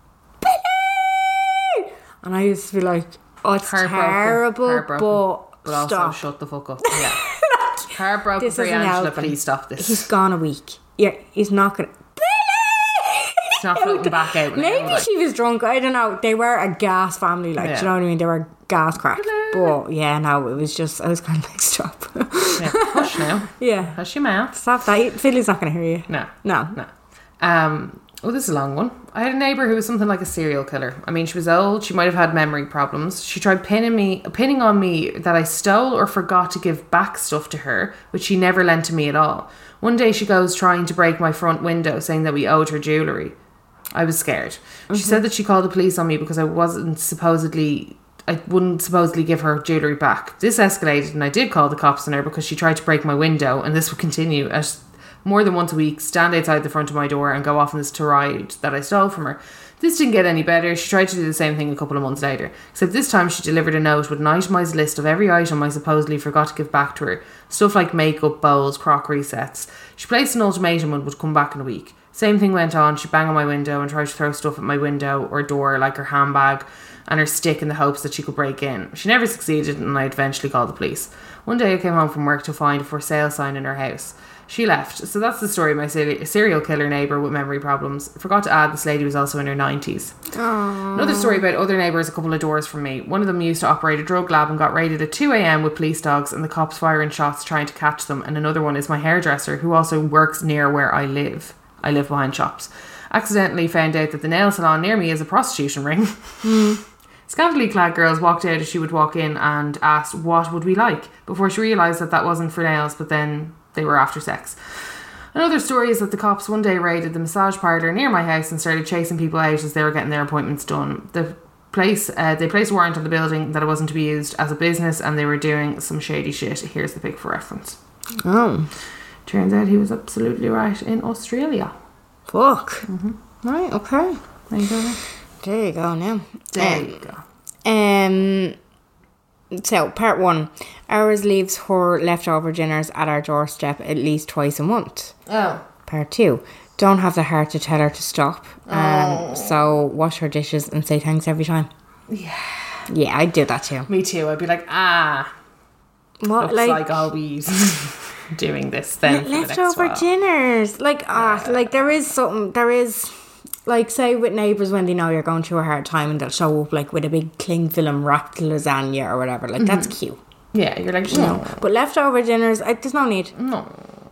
Speaker 5: Billy! And I used to be like, oh, it's terrible, but
Speaker 4: also
Speaker 5: stop.
Speaker 4: Shut the fuck up. Yeah. Heartbroken for Angela, please stop this.
Speaker 5: He's gone a week. Yeah, he's not gonna.
Speaker 4: It's not floating back out.
Speaker 5: Maybe she was drunk. I don't know. They were a gas family, like, do you know what I mean? They were gas crack. But yeah, no, it was just, I was kind of like, stop.
Speaker 4: Yeah, hush now.
Speaker 5: Yeah.
Speaker 4: Hush your mouth.
Speaker 5: Stop that. Philly's not going to hear you.
Speaker 4: No. This is a long one. I had a neighbour who was something like a serial killer. I mean, she was old. She might have had memory problems. She tried pinning on me that I stole or forgot to give back stuff to her, which she never lent to me at all. One day she goes trying to break my front window, saying that we owed her jewellery. I was scared. Mm-hmm. She said that she called the police on me because I wouldn't supposedly give her jewellery back. This escalated, and I did call the cops on her because she tried to break my window, and this would continue as more than once a week, stand outside the front of my door and go off on this tirade that I stole from her. This didn't get any better. She tried to do the same thing a couple of months later, except this time she delivered a note with an itemised list of every item I supposedly forgot to give back to her. Stuff like makeup, bowls, crockery sets. She placed an ultimatum and would come back in a week. Same thing went on. She'd bang on my window and try to throw stuff at my window or door, like her handbag and her stick, in the hopes that she could break in. She never succeeded, and I eventually called the police. One day I came home from work to find a for sale sign in her house. She left. So that's the story of my serial killer neighbour with memory problems. Forgot to add, this lady was also in her 90s.
Speaker 5: Aww.
Speaker 4: Another story about other neighbours a couple of doors from me. One of them used to operate a drug lab and got raided at 2 a.m. with police dogs and the cops firing shots trying to catch them. And another one is my hairdresser, who also works near where I live. I live behind shops. Accidentally found out that the nail salon near me is a prostitution ring. Scantily clad girls walked out as she would walk in and asked what would we like, before she realised that that wasn't for nails, but then they were after sex. Another story is that the cops one day raided the massage parlour near my house and started chasing people out as they were getting their appointments done. They placed a warrant on the building that it wasn't to be used as a business, and they were doing some shady shit. Here's the pic for reference.
Speaker 5: Oh.
Speaker 4: Turns out he was absolutely right in Australia.
Speaker 5: Fuck. Right, okay.
Speaker 4: There you go.
Speaker 5: There you go now.
Speaker 4: There you go.
Speaker 5: So, part 1. Ours leaves her leftover dinners at our doorstep at least twice a month.
Speaker 4: Oh.
Speaker 5: Part 2. Don't have the heart to tell her to stop. So, wash her dishes and say thanks every time.
Speaker 4: Yeah.
Speaker 5: Yeah, I'd do that too.
Speaker 4: Me too. I'd be like,
Speaker 5: what,
Speaker 4: looks like I'll be doing this then.
Speaker 5: Leftover dinners. Like there is... Like, say with neighbours when they know you're going through a hard time and they'll show up like with a big cling film wrapped lasagna or whatever. Like, that's cute.
Speaker 4: Yeah, you're like,
Speaker 5: no. But leftover dinners, there's no need.
Speaker 4: No.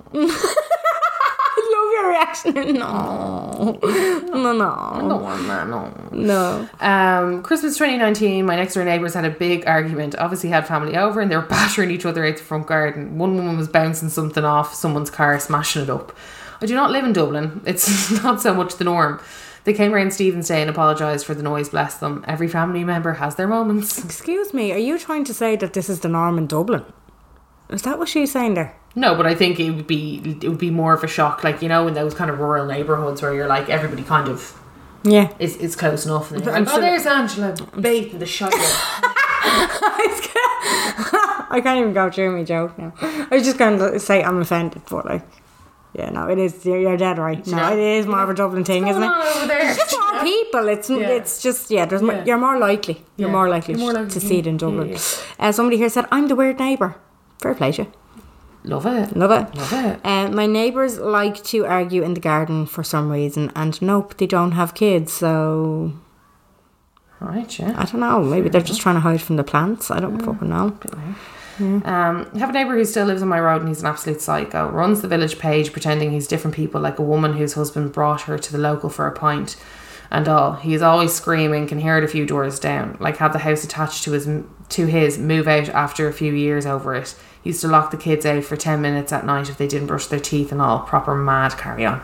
Speaker 5: I love your reaction. No.
Speaker 4: I don't want that, no. Christmas 2019, my next door neighbours had a big argument. Obviously had family over and they were battering each other out the front garden. One woman was bouncing something off someone's car, smashing it up. I do not live in Dublin. It's not so much the norm. They came round Stephen's Day and apologised for the noise, bless them. Every family member has their moments.
Speaker 5: Excuse me, are you trying to say that this is the norm in Dublin? Is that what she's saying there?
Speaker 4: No, but I think it would be more of a shock, like, you know, in those kind of rural neighbourhoods where you're like, everybody kind of is close enough. And like, there's Angela baiting the shot.
Speaker 5: I can't even go through my joke now. I was just going to say I'm offended, but like, yeah, no, it is. You're dead right. No, it is more of a Dublin thing, isn't it?
Speaker 4: Over there?
Speaker 5: It's just more people. It's just there's you're more likely. You're more likely to see it in Dublin. Yeah. Somebody here said I'm the weird neighbour. Fair play to you.
Speaker 4: Love it.
Speaker 5: My neighbours like to argue in the garden for some reason, and nope, they don't have kids, so.
Speaker 4: Right, yeah.
Speaker 5: I don't know. Maybe they're just trying to hide from the plants. I don't fucking know.
Speaker 4: I have a neighbour who still lives on my road and he's an absolute psycho. Runs the village page pretending he's different people, like a woman whose husband brought her to the local for a pint and all. He's always screaming, can hear it a few doors down. Like, had the house attached to his move out after a few years over it. He used to lock the kids out for 10 minutes at night if they didn't brush their teeth and all. Proper mad carry on.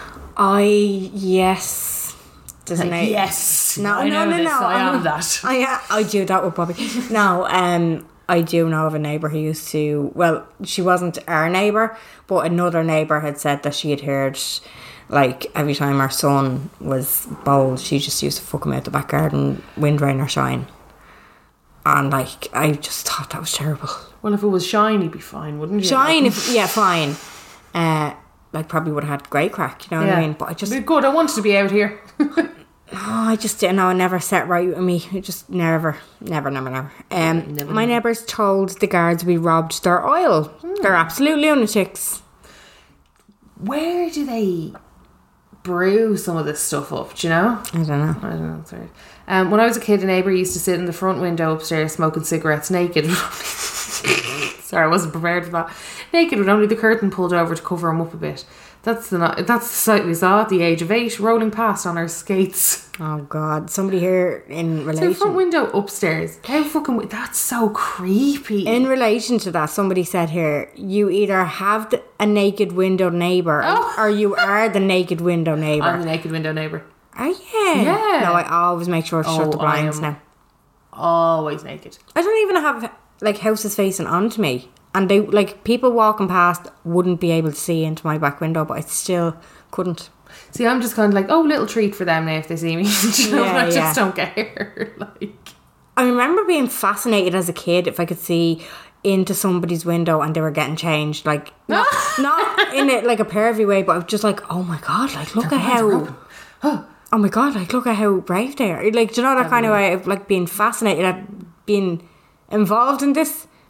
Speaker 5: Yes. Doesn't it?
Speaker 4: Yes.
Speaker 5: No.
Speaker 4: I am that.
Speaker 5: I do that with Bobby. No, I do know of a neighbour who used to, well, she wasn't our neighbour, but another neighbour had said that she had heard, like, every time her son was bowled, she just used to fuck him out the back garden, wind, rain or shine. And, like, I just thought that was terrible.
Speaker 4: Well, if it was shine, he'd be fine, wouldn't you?
Speaker 5: Shine, fine. Like, probably would have had great crack, you know what I mean? But I just...
Speaker 4: It'd be good, I wanted to be out here.
Speaker 5: I just didn't know. It never set right with me. It just never. My neighbours told the guards we robbed their oil. They're absolute lunatics.
Speaker 4: Where do they brew some of this stuff up, do you know?
Speaker 5: I don't know.
Speaker 4: It's weird. When I was a kid, a neighbour used to sit in the front window upstairs smoking cigarettes naked. Sorry, I wasn't prepared for that. Naked with only the curtain pulled over to cover him up a bit. That's the sight we saw at the age of 8, rolling past on our skates.
Speaker 5: Oh God! Somebody here in relation.
Speaker 4: So front window upstairs. How fucking? That's so creepy.
Speaker 5: In relation to that, somebody said here, you either have a naked window neighbour, or you are the naked window neighbour.
Speaker 4: I'm the naked window neighbour.
Speaker 5: Are you? Yeah. No, I always make sure to shut the blinds now.
Speaker 4: Always naked.
Speaker 5: I don't even have like houses facing onto me. And they, like, people walking past wouldn't be able to see into my back window, but I still couldn't.
Speaker 4: See, I'm just kind of like, oh, little treat for them now if they see me. You know, I just don't care. Like,
Speaker 5: I remember being fascinated as a kid if I could see into somebody's window and they were getting changed, like not in it like a pervy way, but just like, oh my God, like look at how oh my God, like look at how brave they are. Like, do you know that kind of way of like being fascinated at being involved in this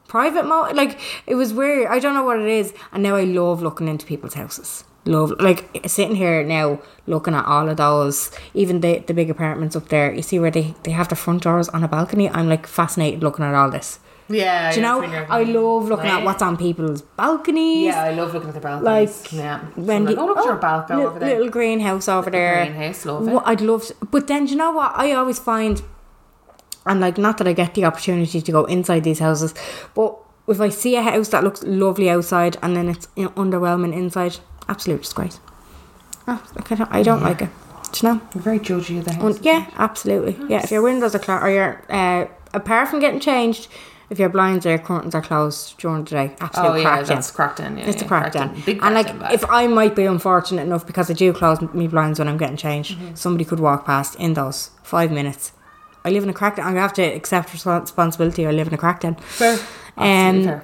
Speaker 5: private mode. Like, it was weird. I don't know what it is. And now I love looking into people's houses. Love, like, sitting here now looking at all of those, even the big apartments up there. You see where they have the front doors on a balcony. I'm like fascinated looking at all this.
Speaker 4: Yeah,
Speaker 5: do you know? I love looking at what's on people's balconies.
Speaker 4: Yeah, I love looking at the balconies.
Speaker 5: Like,
Speaker 4: yeah,
Speaker 5: Wendy,
Speaker 4: look at your balcony over there.
Speaker 5: Little greenhouse over there.
Speaker 4: Greenhouse, love it.
Speaker 5: I'd love to, but then do you know what? I always find, and like, not that I get the opportunity to go inside these houses, but if I see a house that looks lovely outside and then it's underwhelming inside, absolute disgrace. Oh, I don't like it. Do you know?
Speaker 4: You're very judgy of the house.
Speaker 5: Yeah, absolutely. Yeah, if your windows are closed, or your apart from getting changed, if your blinds or your curtains are closed during the day, absolute crack down.
Speaker 4: That's cracked in. Yeah,
Speaker 5: it's a crack down.
Speaker 4: Big
Speaker 5: and like,
Speaker 4: down
Speaker 5: if I might be unfortunate enough, because I do close my blinds when I'm getting changed, somebody could walk past in those 5 minutes. I live in a crack down. I'm gonna have to accept responsibility. I live in a crack down.
Speaker 4: Fair. Absolutely fair.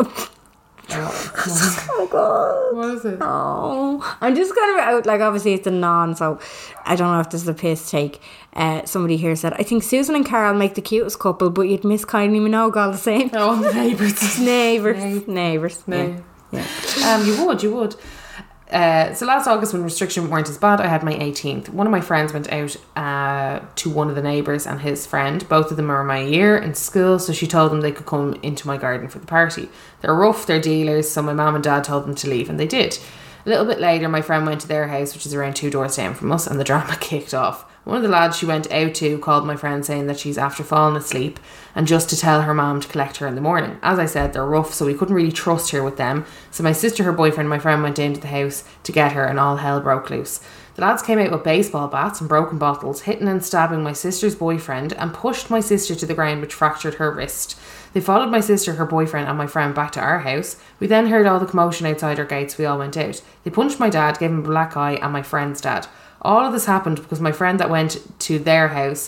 Speaker 5: Oh god,
Speaker 4: what is it?
Speaker 5: Oh, I'm just gonna out, like, obviously it's a non, so I don't know if this is a piss take. Somebody here said, I think Susan and Carol make the cutest couple, but you'd miss Kylie Minogue all the same.
Speaker 4: Oh, neighbours.
Speaker 5: Neighbours.
Speaker 4: No.
Speaker 5: Yeah.
Speaker 4: You would. So last August, when restrictions weren't as bad, I had my 18th. One of my friends went out to one of the neighbours and his friend. Both of them are my year in school, so she told them they could come into my garden for the party. They're rough, they're dealers, so my mum and dad told them to leave, and they did. A little bit later, my friend went to their house, which is around 2 doors down from us, and the drama kicked off. One of the lads she went out to called my friend saying that she's after falling asleep and just to tell her mum to collect her in the morning. As I said, they're rough, so we couldn't really trust her with them. So my sister, her boyfriend, and my friend went into the house to get her, and all hell broke loose. The lads came out with baseball bats and broken bottles, hitting and stabbing my sister's boyfriend, and pushed my sister to the ground, which fractured her wrist. They followed my sister, her boyfriend, and my friend back to our house. We then heard all the commotion outside our gates. We all went out. They punched my dad, gave him a black eye, and my friend's dad. All of this happened because my friend that went to their house.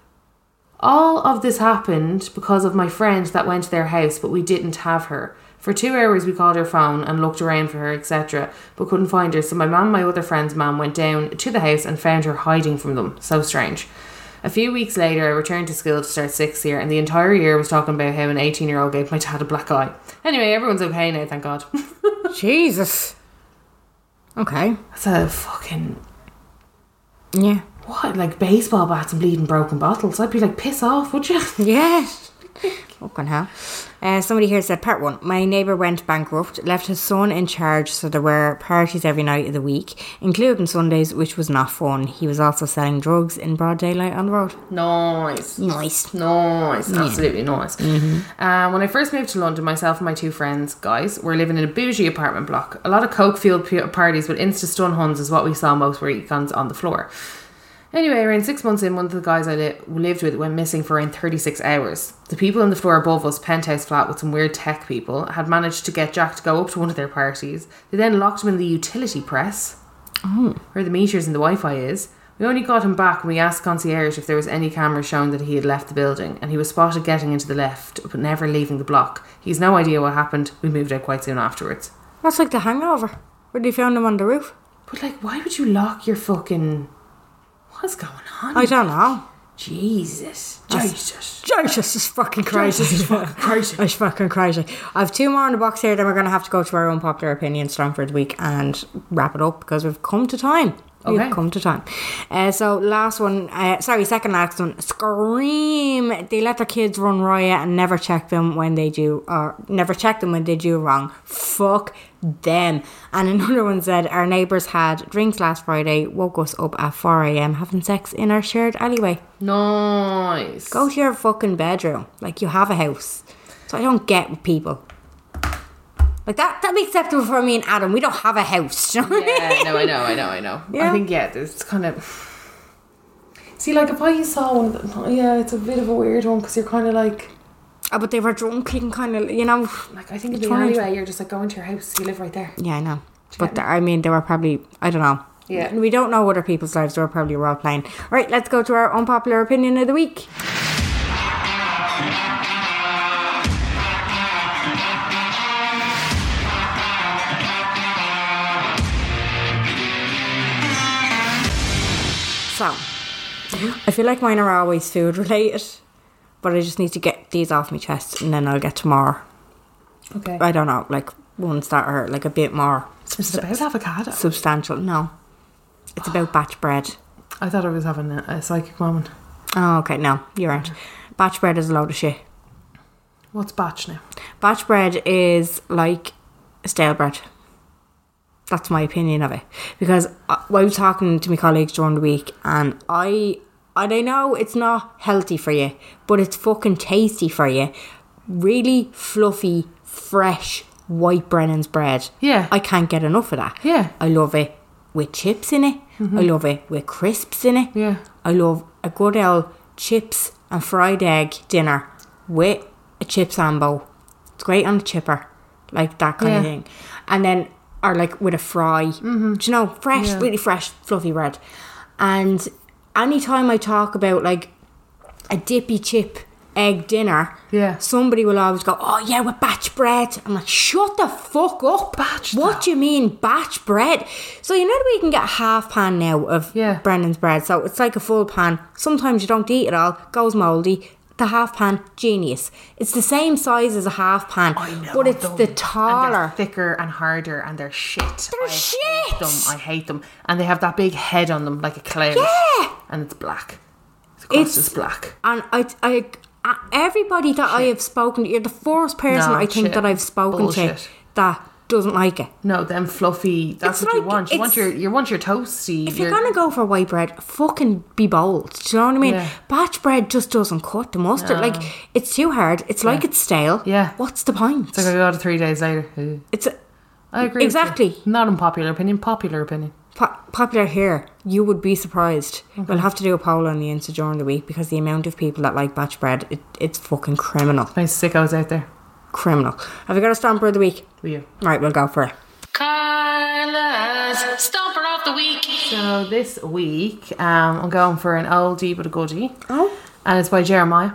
Speaker 4: All of this happened because of my friend that went to their house, but we didn't have her. For 2 hours we called her phone and looked around for her, etc., but couldn't find her. So my mum, my other friend's mum, went down to the house and found her hiding from them. So strange. A few weeks later, I returned to school to start 6th year, and the entire year was talking about how an 18-year-old gave my dad a black eye. Anyway, everyone's okay now, thank God.
Speaker 5: Jesus. Okay.
Speaker 4: That's a fucking...
Speaker 5: Yeah.
Speaker 4: What? Like baseball bats and bleeding broken bottles? I'd be like, piss off, would you?
Speaker 5: Yeah. Fucking hell. Somebody here said, part 1, my neighbour went bankrupt, left his son in charge, so there were parties every night of the week, including Sundays, which was not fun. He was also selling drugs in broad daylight on the road.
Speaker 4: Nice. Absolutely nice.
Speaker 5: Mm-hmm.
Speaker 4: When I first moved to London, myself and my 2 friends, guys, were living in a bougie apartment block. A lot of coke-fueled parties with insta-stun Huns is what we saw most, were econs on the floor. Anyway, around 6 months in, one of the guys I lived with went missing for around 36 hours. The people on the floor above us, penthouse flat with some weird tech people, had managed to get Jack to go up to one of their parties. They then locked him in the utility press, where the meters and the Wi-Fi is. We only got him back when we asked concierge if there was any camera showing that he had left the building, and he was spotted getting into the lift, but never leaving the block. He has no idea what happened. We moved out quite soon afterwards.
Speaker 5: That's like The Hangover, where they found him on the roof.
Speaker 4: But like, why would you lock your fucking... What's going on?
Speaker 5: I don't know.
Speaker 4: Jesus,
Speaker 5: it's fucking crazy.
Speaker 4: It's
Speaker 5: fucking crazy. I have 2 more in the box here, then we're going to have to go to our unpopular opinion storm for the week and wrap it up because we've come to time. So last one, second last one. Scream! They let their kids run riot and never check them when they do wrong. Fuck them. And another one said, our neighbours had drinks last Friday, woke us up at 4 a.m. having sex in our shared alleyway.
Speaker 4: Nice.
Speaker 5: Go to your fucking bedroom. Like, you have a house. So I don't get people. Like, that'd be acceptable for me and Adam. We don't have a house. You know what I mean?
Speaker 4: No, I know.
Speaker 5: Yeah.
Speaker 4: I think, there's kind of... See, like, if I saw one of them... Yeah, it's a bit of a weird one, because you're kind of like...
Speaker 5: Oh, but they were drunk and kind of, you know...
Speaker 4: Like, I think in the alleyway, you're just like, go into your house. You live right there.
Speaker 5: Yeah, I know. But, they were probably... I don't know.
Speaker 4: Yeah.
Speaker 5: We don't know other people's lives. They were probably role-playing. All right, let's go to our unpopular opinion of the week. So, I feel like mine are always food related, but I just need to get these off my chest and then I'll get to more
Speaker 4: Okay.
Speaker 5: I don't know, like ones that are like a bit more
Speaker 4: Is it about avocado?
Speaker 5: substantial. No, it's about batch bread.
Speaker 4: I thought I was having a psychic moment.
Speaker 5: Oh, okay, no, you aren't. Batch bread is a load of shit.
Speaker 4: What's batch now?
Speaker 5: Batch bread is like stale bread. That's my opinion of it. Because I was talking to my colleagues during the week, and I know it's not healthy for you, but it's fucking tasty for you. Really fluffy, fresh, white Brennan's bread.
Speaker 4: Yeah.
Speaker 5: I can't get enough of that.
Speaker 4: Yeah.
Speaker 5: I love it with chips in it. I love it with crisps in it.
Speaker 4: Yeah.
Speaker 5: I love a good old chips and fried egg dinner with a chip sambo. It's great on the chipper, like that kind of thing. And then, or like with a fry. Do you know, fresh, really fresh, fluffy bread. And anytime I talk about like a dippy chip egg dinner, somebody will always go, oh yeah, with batch bread. I'm like, shut the fuck up.
Speaker 4: Batch
Speaker 5: what
Speaker 4: though.
Speaker 5: do you mean batch bread? So you know that we can get a half pan now of Brennan's bread. So it's like a full pan. Sometimes you don't eat it all, goes mouldy. The half pan, genius. It's the same size as a half pan, but it's the taller.
Speaker 4: And they're thicker and harder, and they're shit.
Speaker 5: They're shit.
Speaker 4: I hate them. And they have that big head on them like a cloud.
Speaker 5: Yeah.
Speaker 4: And it's black. The crust is black.
Speaker 5: And I everybody that I have spoken to, you're the first person
Speaker 4: No,
Speaker 5: I think
Speaker 4: shit.
Speaker 5: that I've spoken
Speaker 4: Bullshit.
Speaker 5: to that doesn't like it.
Speaker 4: No, them fluffy. That's
Speaker 5: It's
Speaker 4: what you
Speaker 5: like-
Speaker 4: want. You want your toasty.
Speaker 5: If you're gonna go for white bread, fucking be bold. Do you know what I mean?
Speaker 4: Yeah.
Speaker 5: Batch bread just doesn't cut the mustard. Like, it's too hard. It's like it's stale.
Speaker 4: Yeah.
Speaker 5: What's the point?
Speaker 4: It's like I got it 3 days later.
Speaker 5: It's
Speaker 4: I agree.
Speaker 5: Exactly.
Speaker 4: With you. Not unpopular opinion. Popular opinion.
Speaker 5: popular here. You would be surprised. We'll have to do a poll on the Insta during the week because the amount of people that like batch bread, it's fucking criminal.
Speaker 4: Nice sickos out there.
Speaker 5: Criminal. Have you got a stomper of the week?
Speaker 4: Will you?
Speaker 5: Right, we'll go for it.
Speaker 4: Carla's Stomper of the Week. So this week, I'm going for an oldie but a goodie.
Speaker 5: Oh.
Speaker 4: And it's by Jeremiah.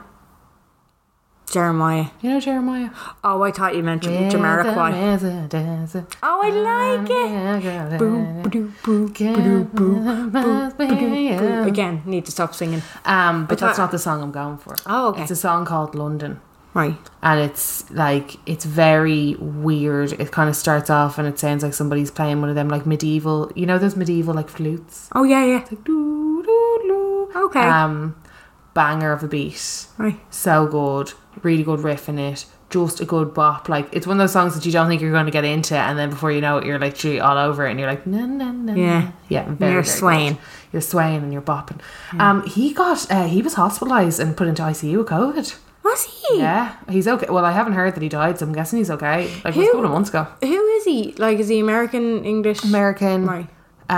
Speaker 5: Jeremiah.
Speaker 4: You know Jeremiah?
Speaker 5: Oh, I thought you meant Jamiroquai. Oh, I like it. Boo, ba-doo, boo, ba-doo, boo, boo, ba-doo, boo. Again, need to stop singing.
Speaker 4: But that's not the song I'm going for.
Speaker 5: Oh, okay.
Speaker 4: It's a song called London.
Speaker 5: Right.
Speaker 4: And it's like, it's very weird. It kind of starts off and it sounds like somebody's playing one of them like medieval, you know those medieval like flutes?
Speaker 5: Oh, yeah, yeah.
Speaker 4: It's like doo, doo, doo.
Speaker 5: Okay.
Speaker 4: Banger of a beat.
Speaker 5: Right.
Speaker 4: So good. Really good riff in it. Just a good bop. Like, it's one of those songs that you don't think you're going to get into, and then before you know it, you're like all over it, and you're like, na na na.
Speaker 5: Yeah.
Speaker 4: Yeah. Very,
Speaker 5: You're
Speaker 4: very
Speaker 5: swaying.
Speaker 4: good. You're swaying and you're bopping. He was hospitalised and put into ICU with COVID.
Speaker 5: Was he?
Speaker 4: Yeah, he's okay. Well, I haven't heard that he died, so I'm guessing he's okay. Like, it was a couple of months ago.
Speaker 5: Who is he? Like, is he American, English?
Speaker 4: American.
Speaker 5: Right.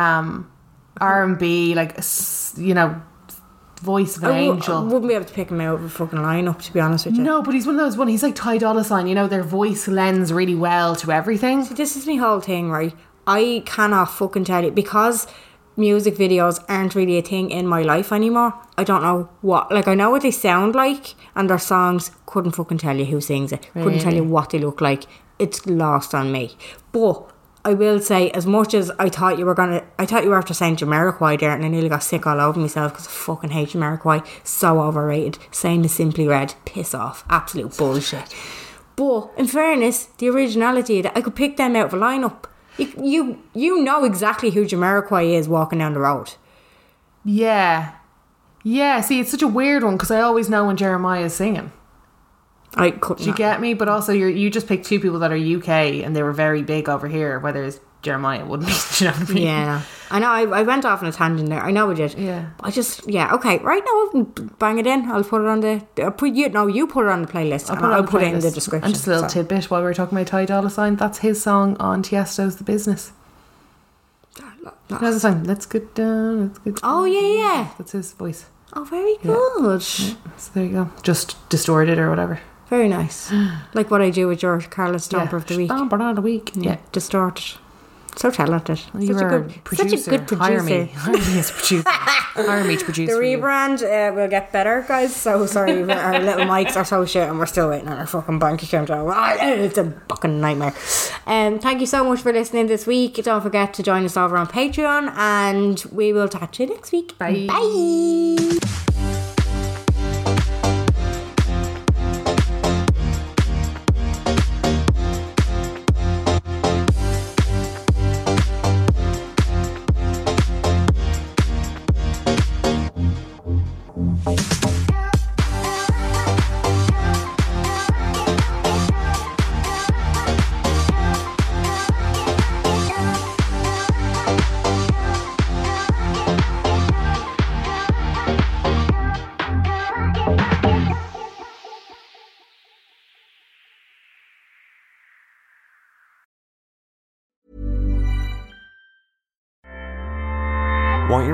Speaker 4: R&B, like, you know, voice of an angel.
Speaker 5: I wouldn't be able to pick him out of a fucking lineup, to be honest with you.
Speaker 4: No, but he's one of those he's like Ty Dolla $ign, you know, their voice lends really well to everything.
Speaker 5: See, this is my whole thing, right? I cannot fucking tell you, because music videos aren't really a thing in my life anymore. I don't know what, like, I know what they sound like, and their songs, couldn't fucking tell you who sings it.
Speaker 4: Really?
Speaker 5: Couldn't tell you what they look like. It's lost on me. But I will say, as much as I thought you were after saying Jamiroquai there, and I nearly got sick all over myself because I fucking hate Jamiroquai. So overrated. Same as Simply Red. Piss off. Absolute bullshit. But in fairness, the originality of it, I could pick them out of a lineup. You know exactly who Jamiroquai is walking down the road.
Speaker 4: Yeah. Yeah, see, it's such a weird one because I always know when Jeremiah is singing.
Speaker 5: I couldn't.
Speaker 4: Do you get me? But also, you just picked two people that are UK and they were very big over here, whereas Jeremiah wouldn't be. Do you know what I mean?
Speaker 5: Yeah, I know. I went off on a tangent there. I know I did.
Speaker 4: Yeah.
Speaker 5: Okay. Right now, I'll bang it in. I'll put it on the. You put it on the playlist. I'll put it in the description.
Speaker 4: And just a little tidbit while we were talking about Ty Dolla $ign. That's his song on Tiesto's "The Business." That's the song. Let's get down. Let's get down.
Speaker 5: Oh yeah.
Speaker 4: That's his voice.
Speaker 5: Oh, very good.
Speaker 4: Yeah. So there you go. Just distorted or whatever.
Speaker 5: Very nice. Like what I do with your Carla Stomper of the Week.
Speaker 4: Stomper of the Week. Yeah.
Speaker 5: Distorted. So talented.
Speaker 4: Such a good producer. Hire me as a producer. Hire me to produce.
Speaker 5: The
Speaker 4: for you.
Speaker 5: rebrand will get better, guys. So sorry, our little mics are so shit, and we're still waiting on our fucking bank account. It's a fucking nightmare. Thank you so much for listening this week. Don't forget to join us over on Patreon, and we will talk to you next week.
Speaker 4: Bye.
Speaker 5: Bye.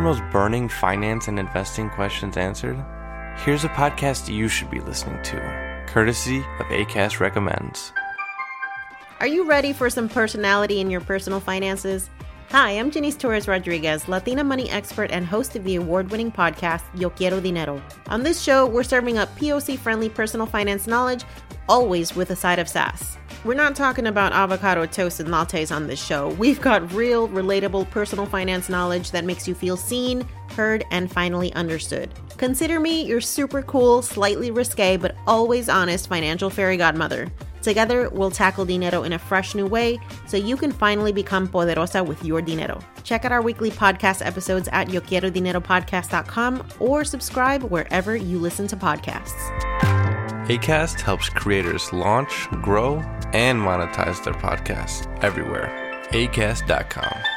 Speaker 9: most burning finance and investing questions answered? Here's a podcast you should be listening to, courtesy of Acast Recommends.
Speaker 10: Are you ready for some personality in your personal finances? Hi, I'm Janice Torres Rodriguez, Latina money expert and host of the award-winning podcast, Yo Quiero Dinero. On this show, we're serving up POC-friendly personal finance knowledge, always with a side of sass. We're not talking about avocado toast and lattes on this show. We've got real, relatable personal finance knowledge that makes you feel seen, heard, and finally understood. Consider me your super cool, slightly risque, but always honest financial fairy godmother. Together, we'll tackle dinero in a fresh new way so you can finally become poderosa with your dinero. Check out our weekly podcast episodes at YoQuieroDineroPodcast.com or subscribe wherever you listen to podcasts.
Speaker 9: Acast helps creators launch, grow, and monetize their podcasts everywhere. Acast.com.